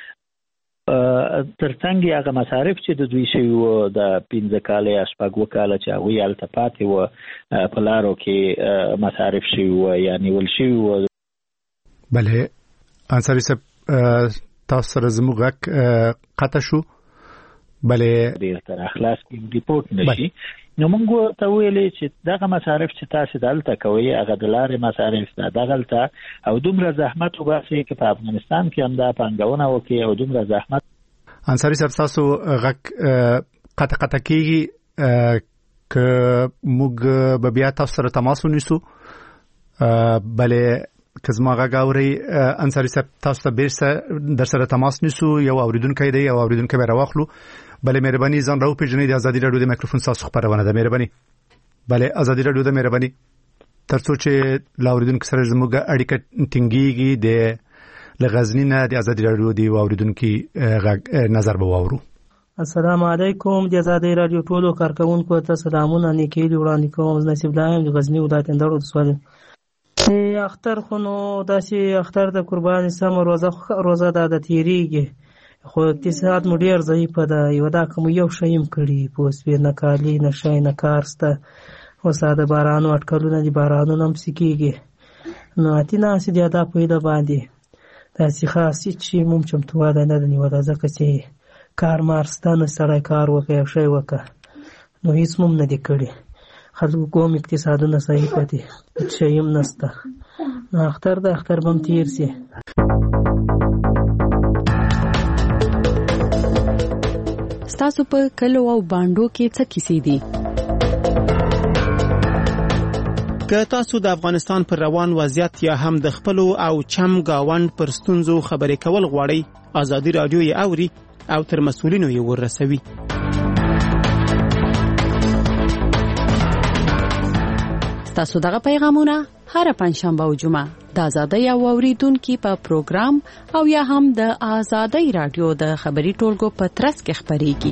ترڅنګ یې هغه مصارف چې د دوی شوي وو د پنځه کاله یا شپږ اووه کاله چې هغوی هلته پاتې وه په لارو کې مصارف شوي وه یا نیول شوي وه. بلې انصاري صاحب تاسو سره زموږ غږ قطع شو بلې ډېر تر اخلاص کې ریپورټ نه شي نو موږ ورته ویلې چې دغه مصارف چې تاسو دلته کوئ هغه د لارې مصارف ده دغلته او دومره زحمت وباسئ که په افغانستان کې هم دا پانګونه وکړي او دومره زحمت. انصاري صاحب تاسو غږ قطع قطع کېږي که موږ به بیا تاسو سره تماس ونیسو بلې که زما غږ اورئ انصاري صاحب تاسو ته بیرته در سره تماس نیسو یو اورېدونکی دی یو اورېدونکی به راواخلو. بلې مهرباني ځان راوپېژنئ د ازادي راډیو د مایکروفون ستاسو خپرونه ده مهرباني. بلې ازادي راډیو د مهرباني تر څو چې له اورېدونکي سره زموږ اړیکه ټینګېږي د له غزني نه د ازادي راډیو د یو اورېدونکي غږ نظر به واورو. السلام علیکم. د آزادۍ رادیو ټولو کارکونکو ته سلامونه نیکې وړاندې کوم. زه نصیب الله یم د غزني ولایت اندړ ولسوالۍ. اختر خو نو داسې اختر د قرباني سمه روزه روزه ده د تېرېږي، خو اقتصاد مو ډېر ضعیفه ده. یوه دا که مو یو شی هم کړي پوه شوې، نه کالي نه شی نه کار شته. اوس د بارانو اټکلونه دي، بارانونه هم پسې کېږي. نو اتې ناستې دي دا په ایده باندې داسې خاص هېڅ شي مو هم چمتووالی نه ده نیولی، ځکه چې کار مار شته نه، سړی کار وکړه یو شی وکړه، نو هېڅ مو هم نه دي کړي. خلکو کوم اقتصادونه ضعیفه دي، هېڅ شی هم نشته. نو اختر د اختر به هم تېر شي. ستاسو په کلو او بانډو کې څه کیسې دي؟ که تاسو د افغانستان پر روان وضعیت یا هم د خپلو او چم گاوند پر ستونزو خبرې کول غواړئ، آزادي رادیو یې اوري او تر مسؤلینو یې ورسوي. ستاسو دغه پیغامونه هر پنځشنبه او جمعه د آزادۍ او اوریدونکو په پروګرام او یا هم د آزادۍ رادیو د خبري ټولګو په ترڅ کې خبريږي.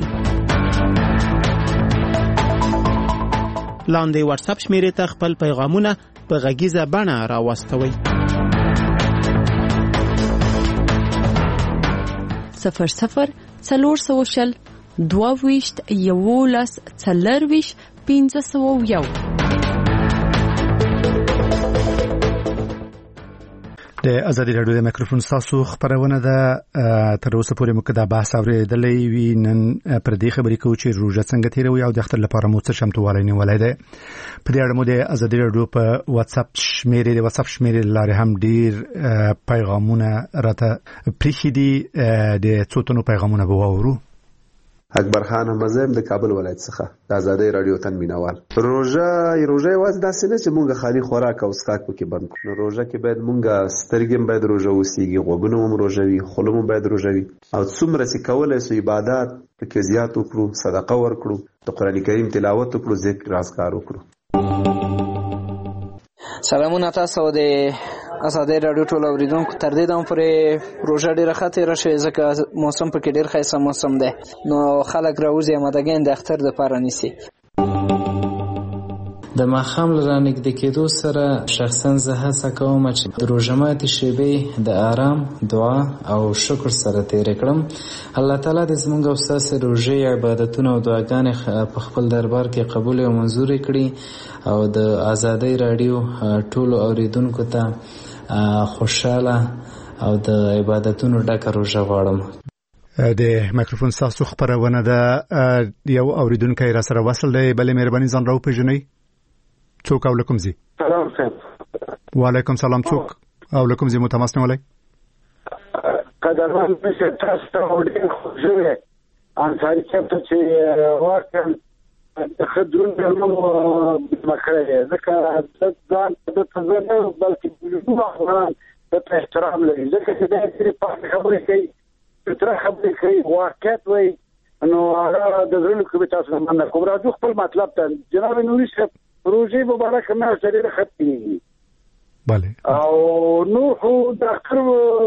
لاندې واتس اپ شمیرې ته خپل پیغامونه په غږیزه بڼه راوستوئ. صفر صفر څلور سوه شل دوه ویشت یولس څلرویشت پنځه سوه یو. د ازادي راډیو د میکروفون تاسو خبرونه ده. تر اوسه پورې موږ دا بحث اورېدلې وی. نن پر دې خبرې کوو چې روژه څنګه تیروي او د اختر لپاره مو څه شمتووالی نیولی دی. په دې اړه مو د ازادي راډیو په واتس اپ شمیرې د واتس اپ شمیرې لارې هم ډیر پیغامونه راته پریښي دي. د څو تنو پیغامونه به واورو. اکبر خان مزم د کابل ولایت څخه د آزادۍ رادیو تن مینوال. روژه روژه واز داسې نه چې مونږه خالي خوراک او اسکاک پکې بند کړو. نو روژه کې باید مونږه سترګې باید روژه وسیږي، غوږونه هم روژه وي، خوله هم باید روژه وي، او څومره چې کولای سو عبادت پکې زیات وکړو، صدقه ورکړو، د قران کریم تلاوت وکړو، ذکر اذکار وکړو. سلامونه تاسو د آزادۍ رادیو ټول اوریدونکو. تر دې دم پورې روژه ډېره ښه تېره شوې، ځکه موسم پکې ډېر ښایسته موسم دی، نو خلک راوځي امادګۍ د اختر دپاره نیسي. د ماښام له رانږدې کېدو سره شخصا زه هڅه کوم چې د روژه ماتې شېبې د آرام، دعا او شکر سره تېرې کړم. الله تعالی دې زموږ او ستاسې روژې، عبادتونه او دعاګانې په خپل دربار کې قبول او منظورې کړي، او د آزادۍ راډیو ټولو اوریدونکو ته خوشاله او د عبادتونو ډکه روژه غواړم. د میکروفون تاسو خبرونه ده. یو اوریدونکی را سره وصل دی. بلې مهرباني ځان راو پېژنئ. څوک او لکم زی؟ سلام صاحب. وعلیکم سلام. څوک او لکم زی متماس نیولای؟ قدرمن مشه تاسو ته وړي خوشوي انصاری چې چې واقعا د خدرون درمو مکرې ځکه ځان د تزنه بلکې د افغان د احترام لري، ځکه چې د دې په خبرې کوي تر خبرې کوي واقعیت وایي، نو هغه د زړه کې تاسو نه کوم راځو خپل مطلب ته. جناب نوري صاحب روزي مبارک نه سره ختمي bale او نو خو د اخر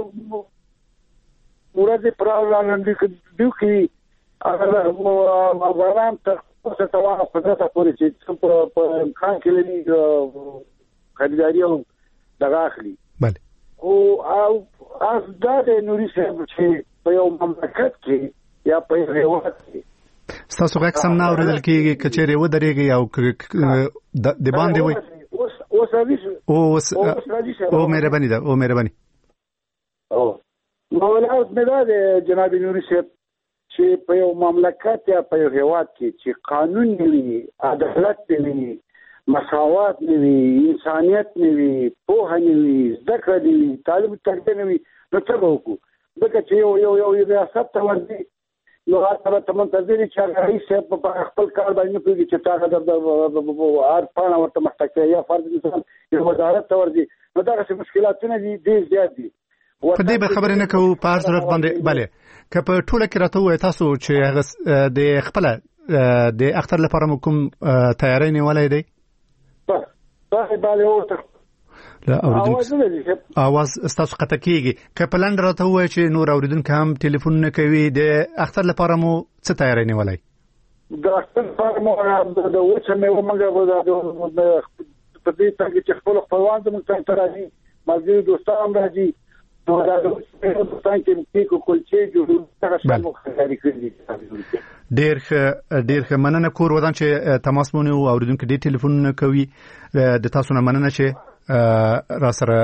ورځ پر اعلان دي کې هغه افغان ته څه توانه قدرت پورې چې په امکان کې لري خریداري او دغه اخلي. bale او او از د نوري صاحب چې په یو مملکت کې یا په هیواد کې تاسو غږ سم نه اوریدل کېږي، کچېرې و درېږي او د باندې وي. اوس اوس اوس او مهرباني ده او مهرباني او مولانا مداد جناب نوري صاحب چې په یو مملکت یا په یو هیواد کې چې قانون وي، عدالت وي، مساوات وي، انسانيت وي، پوهه وي، ذکر وي، طالب تربیه وي، نو څه وکړو؟ ځکه چې یو یو یو ریاست ته ورځي نو هغه ته منتظر چې هغه رئیس په خپل کار باندې کوي چې هغه د ار پانا ورته مخکې یا فرض مثال یو وزارت ته ورځي، نو دا څه مشکلاتونه دي ډېر زیات دي. په دې به خبرې نه کوو په هر صورت باندې. بله که په ټوله کې راته ووایي تاسو چې هغه د خپله د اختر لپاره مو کوم تیاری نیولی دی؟ بله بله اوریدونکو اواز ستاسو قطع کیږي که په لنډ راته وایي چې نور اوریدونکو هم ټلیفون نه کوي د اختر لپاره مو څه تیاری نیولای د اختر لپاره مو د وڅ مې ومنګه د په دې څنګه چې خپل خپلوان زموږ څنګه راځي ملګری دوستان راځي نو دا د څنګه کې کو کلچې جوړو څنګه شامل خبرې کړې ډیر ډیر مننه کور ودان چې تماس مونږ او اوریدونکو دې ټلیفون کوي د تاسو نه مننه چې را سره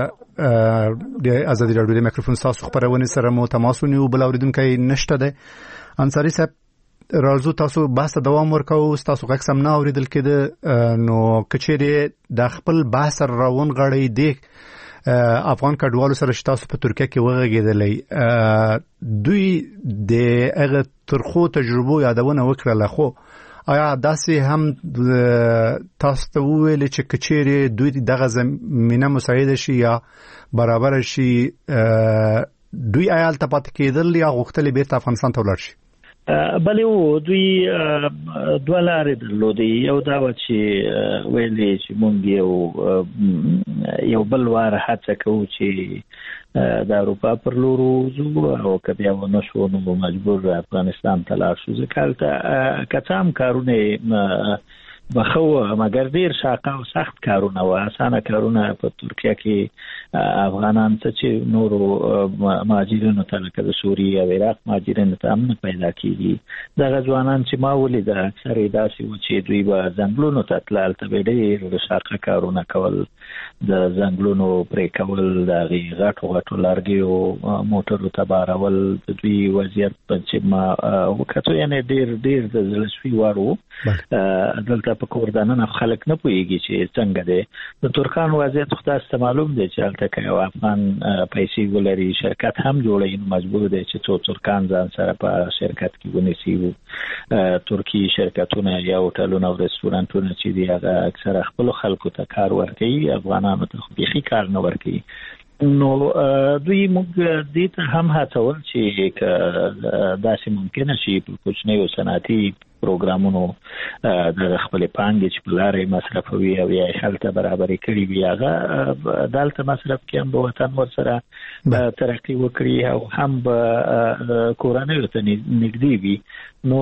د ازادي راډیو د میکروفون تاسو خبرونه سره مو تماس ونیو بل اوریدونکو نشته ده انصاری صاحب راځو تاسو بحث دوام ورکاو تاسو غږ سم نه اوریدل کېده نو کچېره د خپل بحث روان غړی دی افغان کډوالو سره تاسو په ترکیه کې وغږیدلې دوی د هغه ترخو تجربو یادونه وکړه خو آیا داسې هم تاسو ته ویل چې کچېره دوی دغه زمينه مساعده شي یا برابر شي دوی آیال ته پات کېدل یا غوښتل به افغانستان ته ولاړ شي بلې و دوی دوه لارې درلودې یو دا و چې ویلې چې مونږ یو یو بل وار هڅه کوو چې د اروپا پر لور وځو او که بیا ونه شو نو مجبور افغانستان ته لاړ شو ځکه هلته که څه هم کارونه بخو مگر ډیر شاقه او سخت کارونه او اسانه کارونه په ترکیه کې افغانان ته چې نورو مهاجرینو ته لکه د سوریې او عراق مهاجرینو ته هم پیدا کیږي دغه ځوانان چې ما ولید اکثر داسې و چې دوی به ځنګلونو ته تلل ته ډیر شاقه کارونه کول د ځنګلونو پرې کول د غټو غټو لرګیو موټرو ته بارول د دوی وضعیت چې ما وکړو یعنی ډیر ډیر د زړه وارو دلته په کوردانه خلک نه پويږي چې څنګه دي د ترکان وضعیت خو تاسو معلوم دي چې البته یو افغان پیسې ولري شرکت هم جوړي نو مجبور دي چې څو ترکان ځان سره په شرکت کې ونیسي ترکی شرکتونه یا هوټلونه او رستورانټونه چې دي هغه اکثر خپل خلکو ته کار ورکوي افغانانو ته خو بيخي کار نه ورکوي نو دوی موږ دې ته هم هڅول چې داسې ممکن شي په کوچنیو صنعتي پروګرامونو د خپل پانګې چې په لارې مصرفوي او یا خلک برابرې کړي وي هغه دالته مصرف کې هم به وطن ورسره ترقی وکړي او هم به کورنۍ ته نږدې وي نو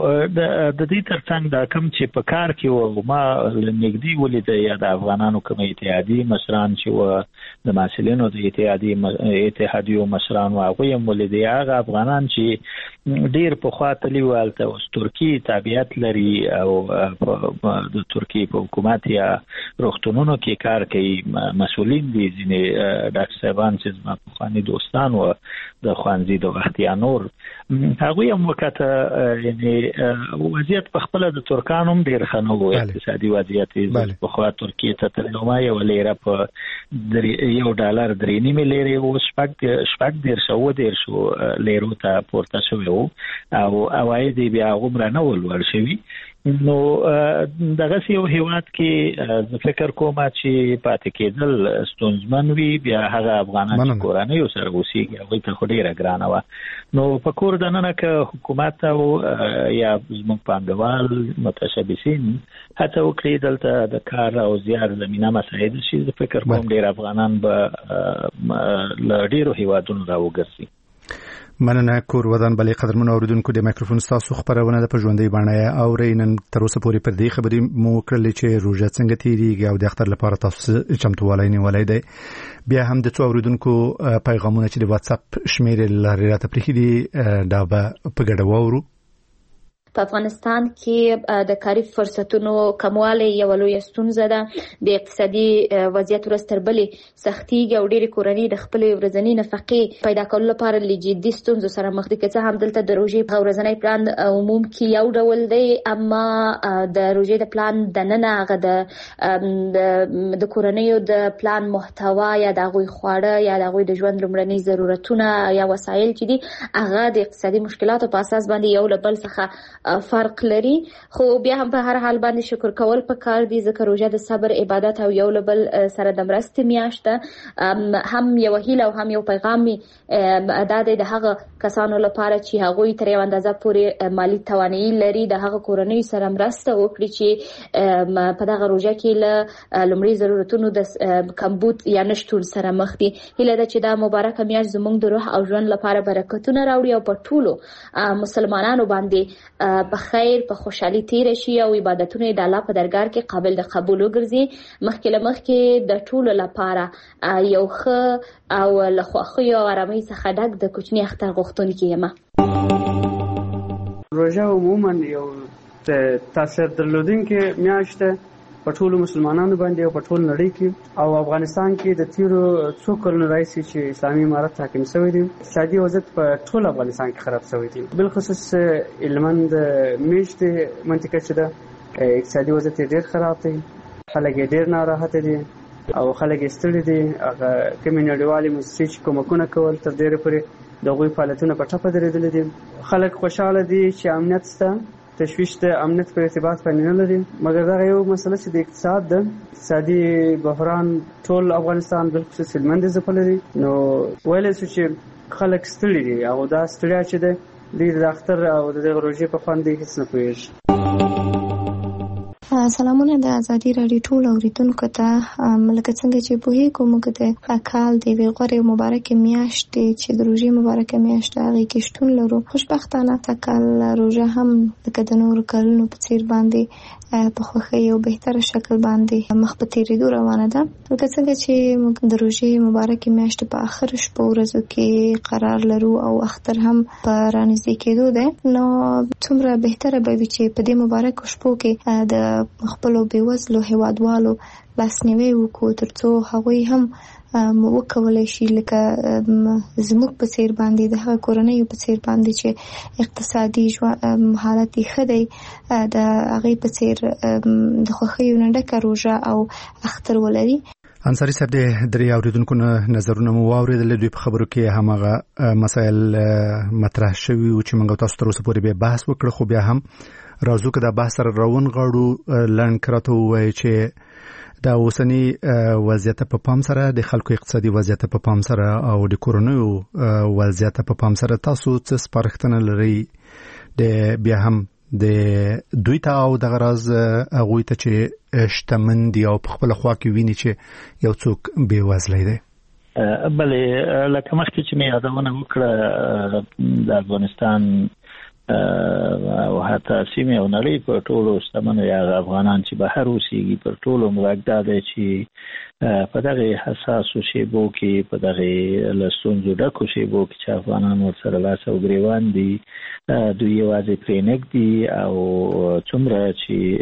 د دې ترڅنګ دا کم چې په کار کې و ما نږدې ولید یا د افغانانو کوم اتحادیې مشران چې و د مسلمانانو د اتحادیې اتحادیو مشران واغوي هم ولید هغه افغانان چې ډیر په خاطر لیوالته او ترکی تابعیت لري او د ترکیه په حکومت یا روغتونونو کې کار کوي مسؤلین دي ځینې ډاکټر صاحبان چې ما په خاني دوستان او د خوانزي د وختیا نور هغه هم وکړه یعنی وضعیت په خپل د ترکانو هم ډیر خنو اقتصادي وضعیت په خوا ترکیه ته تلوما یو لیره په یو ډالر درې نیمه لیره او شپږ شپږ ډیر شو ډیر شو لیرو ته پورته شو او اوای دی بیا عمر نه ولور شوی نو دغه یو هیواد کې زه فکر کوم چې پاتې کېدل ستونزمن وي بیا هغه افغانان چې کورانه یو سره اوسېږي هغه ته خو ډیره ګرانه وه نو په کور دننه که حکومت او یا زموږ پانګوال متشبثین هڅه وکړي دلته د کار او زیار زمینه مساعد شي زه فکر کوم ډیر افغانان به له ډیرو هیوادونو راوګرځي مننه کور ودان بلې قدرمن اوریدونکو د میکروفون تاسو خبرونه د پژوندۍ باندې او رینن تر اوسه پورې پر دې خبرې مو کړلې چې روزه څنګه تیریږي او د اختر لپاره تاسو چمتووالی نیولای دی بیا هم د څو اوریدونکو پیغامونه چې د واتس اپ شمیرې لري راته پرېخي دي دا به په ګډه وورو په افغانستان کې د کاري فرصتونو کموالی یو لوی ستونزه ده د اقتصادي وضعیت ورستر بلې سختیږي او ډېری کورنۍ د خپل ورځنی نفقې پیدا کولو لپاره له جدي ستونزو سره مخ دي که څه هم دلته د روژې په ورځنی پلان عموم کې یو ډول دی اما د روژې د پلان دننه هغه د د کورنیو د پلان محتوا یا د هغوی خواړه یا د هغوی د ژوند لومړني ضرورتونه یا وسایل چې دي هغه د اقتصادي مشکلاتو په اساس باندې یو له بل څخه فرق لري، خو بیا هم په هر حال باندې شکر کول پکار دي ځکه روژه د صبر عبادت او یو له بل سره د مرستې میاشت ده. هم یو هیله او هم یو پیغام دا دی د هغه کسانو لپاره چې هغوی تر یو اندازه پورې مالي توانایي لري د هغه کورنۍ سره مرسته وکړي چې په دغه روژه کې له لومړي ضرورتونو د کمبود یا نشتون سره مخ دي. هیله ده چې دا مبارکه میاشت زموږ د روح او ژوند لپاره برکتونه راوړي او په ټولو مسلمانانو باندې په خیر په خوشحالي تیر شي او عبادتونه د الله په درګاه کې قابل د قبول وګرځي. مخکې له مخکې د ټولو لپاره یو ښه او له خوښۍ او آرامۍ څخه ډک د کوچني اختر غوښتونکې یم. روژه عموما یو تاثیر درلودونکې میاشت ده په ټولو مسلمانانو باندې او په ټول نړۍ کې او افغانستان کې د تیرو څو کلونو راهیسې چې اسلامي امارت حاکم شوی دی اقتصادي وضعیت په ټول افغانستان کې خراب شوی دی. بالخصوص هلمند میشتې منطقه چې ده اقتصادي وضعیت ډېر خراب دی، خلک یې ډېر ناراحته دي او خلک یې ستړي دي. هغه کومې نړیوالې موسسې چې کومکونه کول تر ډېره پورې د هغوی فعالیتونه په ټپه درېدلي دي. خلک خوشحاله دي چې امنیت شته، تشویش د امنیت په ارتباط باندې نه لري، مګر دا یو مسله چې د اقتصاد ده، اقتصادي بحران ټول افغانستان بالخصوص هلمند ځپلی دی. نو ویلی شو چې خلک ستړي دي او دا ستړیا چې ده دوی د اختر او د دغه روژې په خوند دوی هېڅ نه پوهېږي. سلامونه د ازادي راډیو ټول اوریدونکو ته. لکه څنګه چې پوهېږو موږ د کال د یوې غوره میاشتې میاشتې چې د روژې مبارکه میاشت هغې کې شتون لرو. خوشبختانه دا کال روژه هم لکه د نورو کلونو په څېر باندې په خوښۍ او بهتره شکل باندې مخ په تېرېدو روانه ده. لکه څنګه چې موږ د روژې مبارکې میاشتې په آخر شپو ورځو کې قرار لرو او اختر هم په رانږدې کېدو دی، نو څومره بهتره به وي چې په دې مبارکو شپو کې د خپلو بېوزلو هیوادوالو لاسنیوی وکړو تر څو هغوی هم وکولی شي لکه زموږ په څېر باندې د هغه کورنیو په څېر باندې چې اقتصادي حالت یې ښه دی د هغې په څېر د خوښیو نه ډکه روژه او اختر ولري. انصاري صاحب د درې اوریدونکو نظرونه مو واورېدل. دوی په خبرو کې هماغه مسایل مطرح شوي و چې موږ تاسو تر اوسه پورې به بحث وکړو، خو بیا هم راځو که دا بحث سره راون غواړو لنډ راته ووایي چې د اوسني وضعیت په پام سره د خلکو اقتصادي وضعیت په پام سره او د کورونو وضعیت په پام سره تاسو څه سپارښتنه لرئ د بیا هم د دوی ته او د غرض هغوی ته چې شتمن دي او په خپل خوا کې ویني چې یو څوک بې وزلی دی؟ بلې لکه مخکې چې مې یادونه وکړه د افغانستان او حتی سیمه او نړۍ په ټولو شتمنو یا افغانان چې بهر اوسېږي پر ټولو موږ دا دی چې په دغه حساسو شیبو کې په دغه له ستونزو ډکو شیبو کې چې افغانان ورسره لاس او ګریوان دي دوی یوازې پرې نږدي او څومره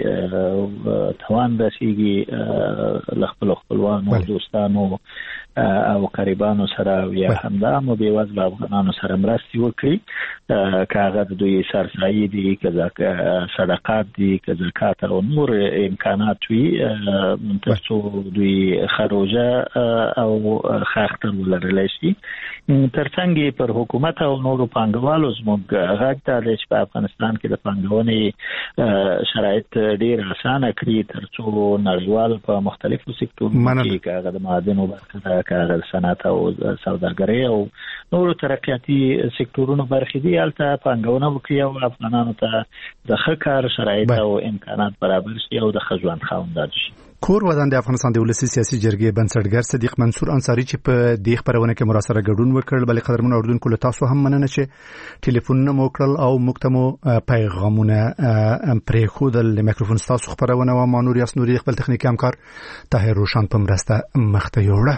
چې توان رسېږي له خپلو خپلوانو دوستانو او قریبانو سره یا همدا مو بېوزله افغانانو سره مرستې وکړي، که هغه د دوی سرسایي دي، که صدقات دي، که زکات او نور امکانات وي تر څو دوی ښه روژه او ښه اختر ولرلی شي. تر څنګ پر حکومت او نورو پانګوالو زموږ غږ دا دی چې په افغانستان کې د پانګونې شرایط ډېر اسانه کړي تر څو نړیوال په مختلفو سکتورونو کې که هغه د معادنو برخه ده، که هغه د صنعت او سوداګرۍ او نورو ترقیاتي سکتورونو برخې دي، هلته پانګونه وکړي او افغانانو ته د ښه کار شرایط او امکانات برابر شي او د ښه ژوند خاوندان شي. کور ودان د افغانستان د ولسي سیاسي جرګې بنسټګر صدیق منصور انصاري چې په دې خبرونه کې مراسره ګډون وکړل. بلې قدرمن اوردونکو له تاسو هم مننه چې ټلیفونونه مو کړل او موږ ته مو پیغامونه پرېښودل. د میکروفون ستاسو خبرونه و ما نور یاس نوري خپل تخنیکي همکار طاهر روشان په مرسته مخته یوړه.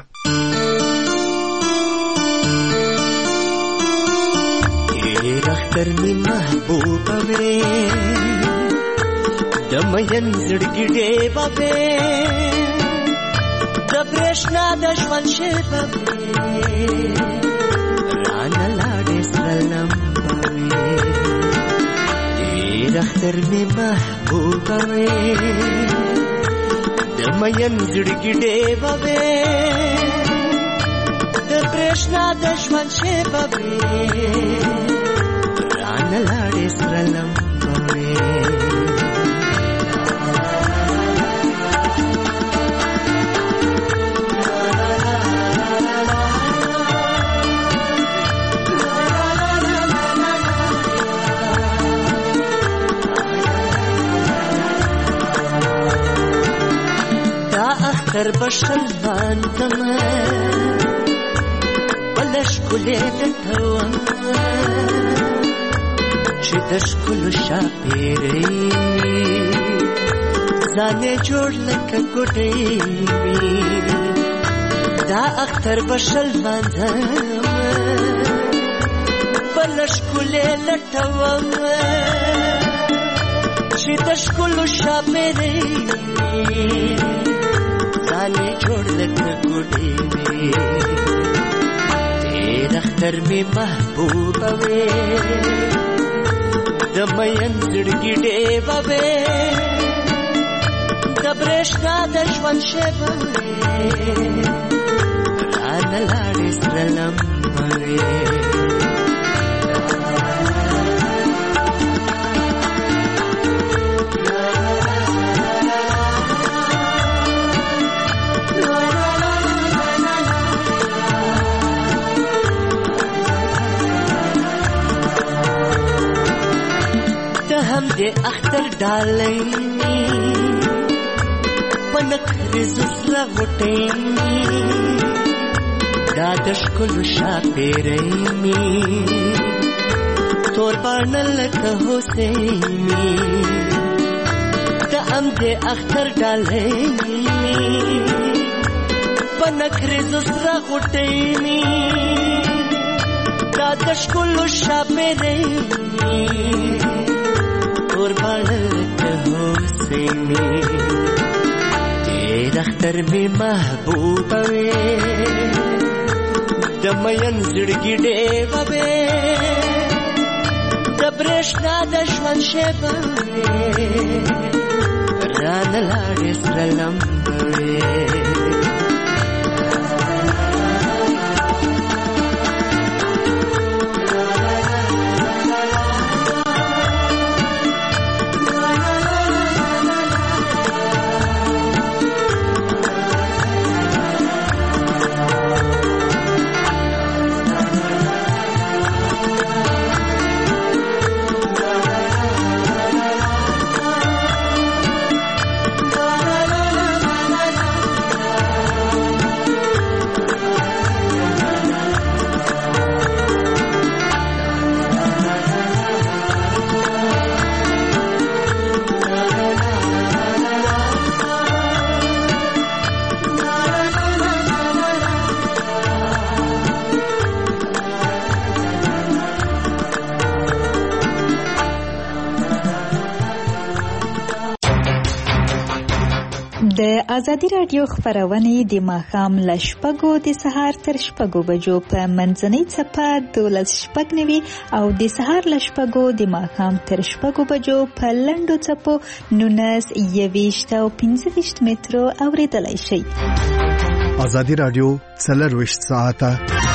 اختر می محبوبه وې د مین زړګي ډېبه وې د برېښنا د ژوند شېبه وې رانه لاړې سره لمبه وې ډېر اختر می محبوبه وې د مین زړګي ډېبه وې د برېښنا د ژوند شېبه وې رانه لاړې سره لمبه وې اختر بشل مانځم بل ښکلې لټوم چې د ښکلو شاپېرۍ ځان یې جوړ لکه ګوډۍ وي دا اختر بشل مانځم بل ښکلې لټوم چې د ښکلو شاپېرۍ ځان یې جوړ لکه ګوډۍ وي ډېر اختر مې محبوبه وې د مین زړګي ډېوه وې د برېښنا د ژوند شېبه وې رانه لاړې سره لمبه وې هم دې اختر ډالۍ په نکریزو سره غوټۍ دا د ښکلو شاپېرۍ مې تور باڼه لکه هوسۍ مې د هم دې اختر ډالۍ په نکریزو سره غوټۍ مې دا د ښکلو شاپېرۍ مې تور باڼه لکه هوسۍ مې ډېر اختر مې محبوبه وې د مین زړګي ډېوه وې د برېښنا د ژوند شېبه وې رانه لاړې سره لمبه وې د ازادي راډیو خبرونه د ماښام له شپږو د سهار تر شپږو بجو په منځنۍ څپه دولس شپږ نوي او د سهار له شپږو د ماښام تر شپږو بجو په لنډو څپو نولس یویشت او پنځه ویشت مترو اورېدلای شئ. ازادي راډیو څلرویشت ساعته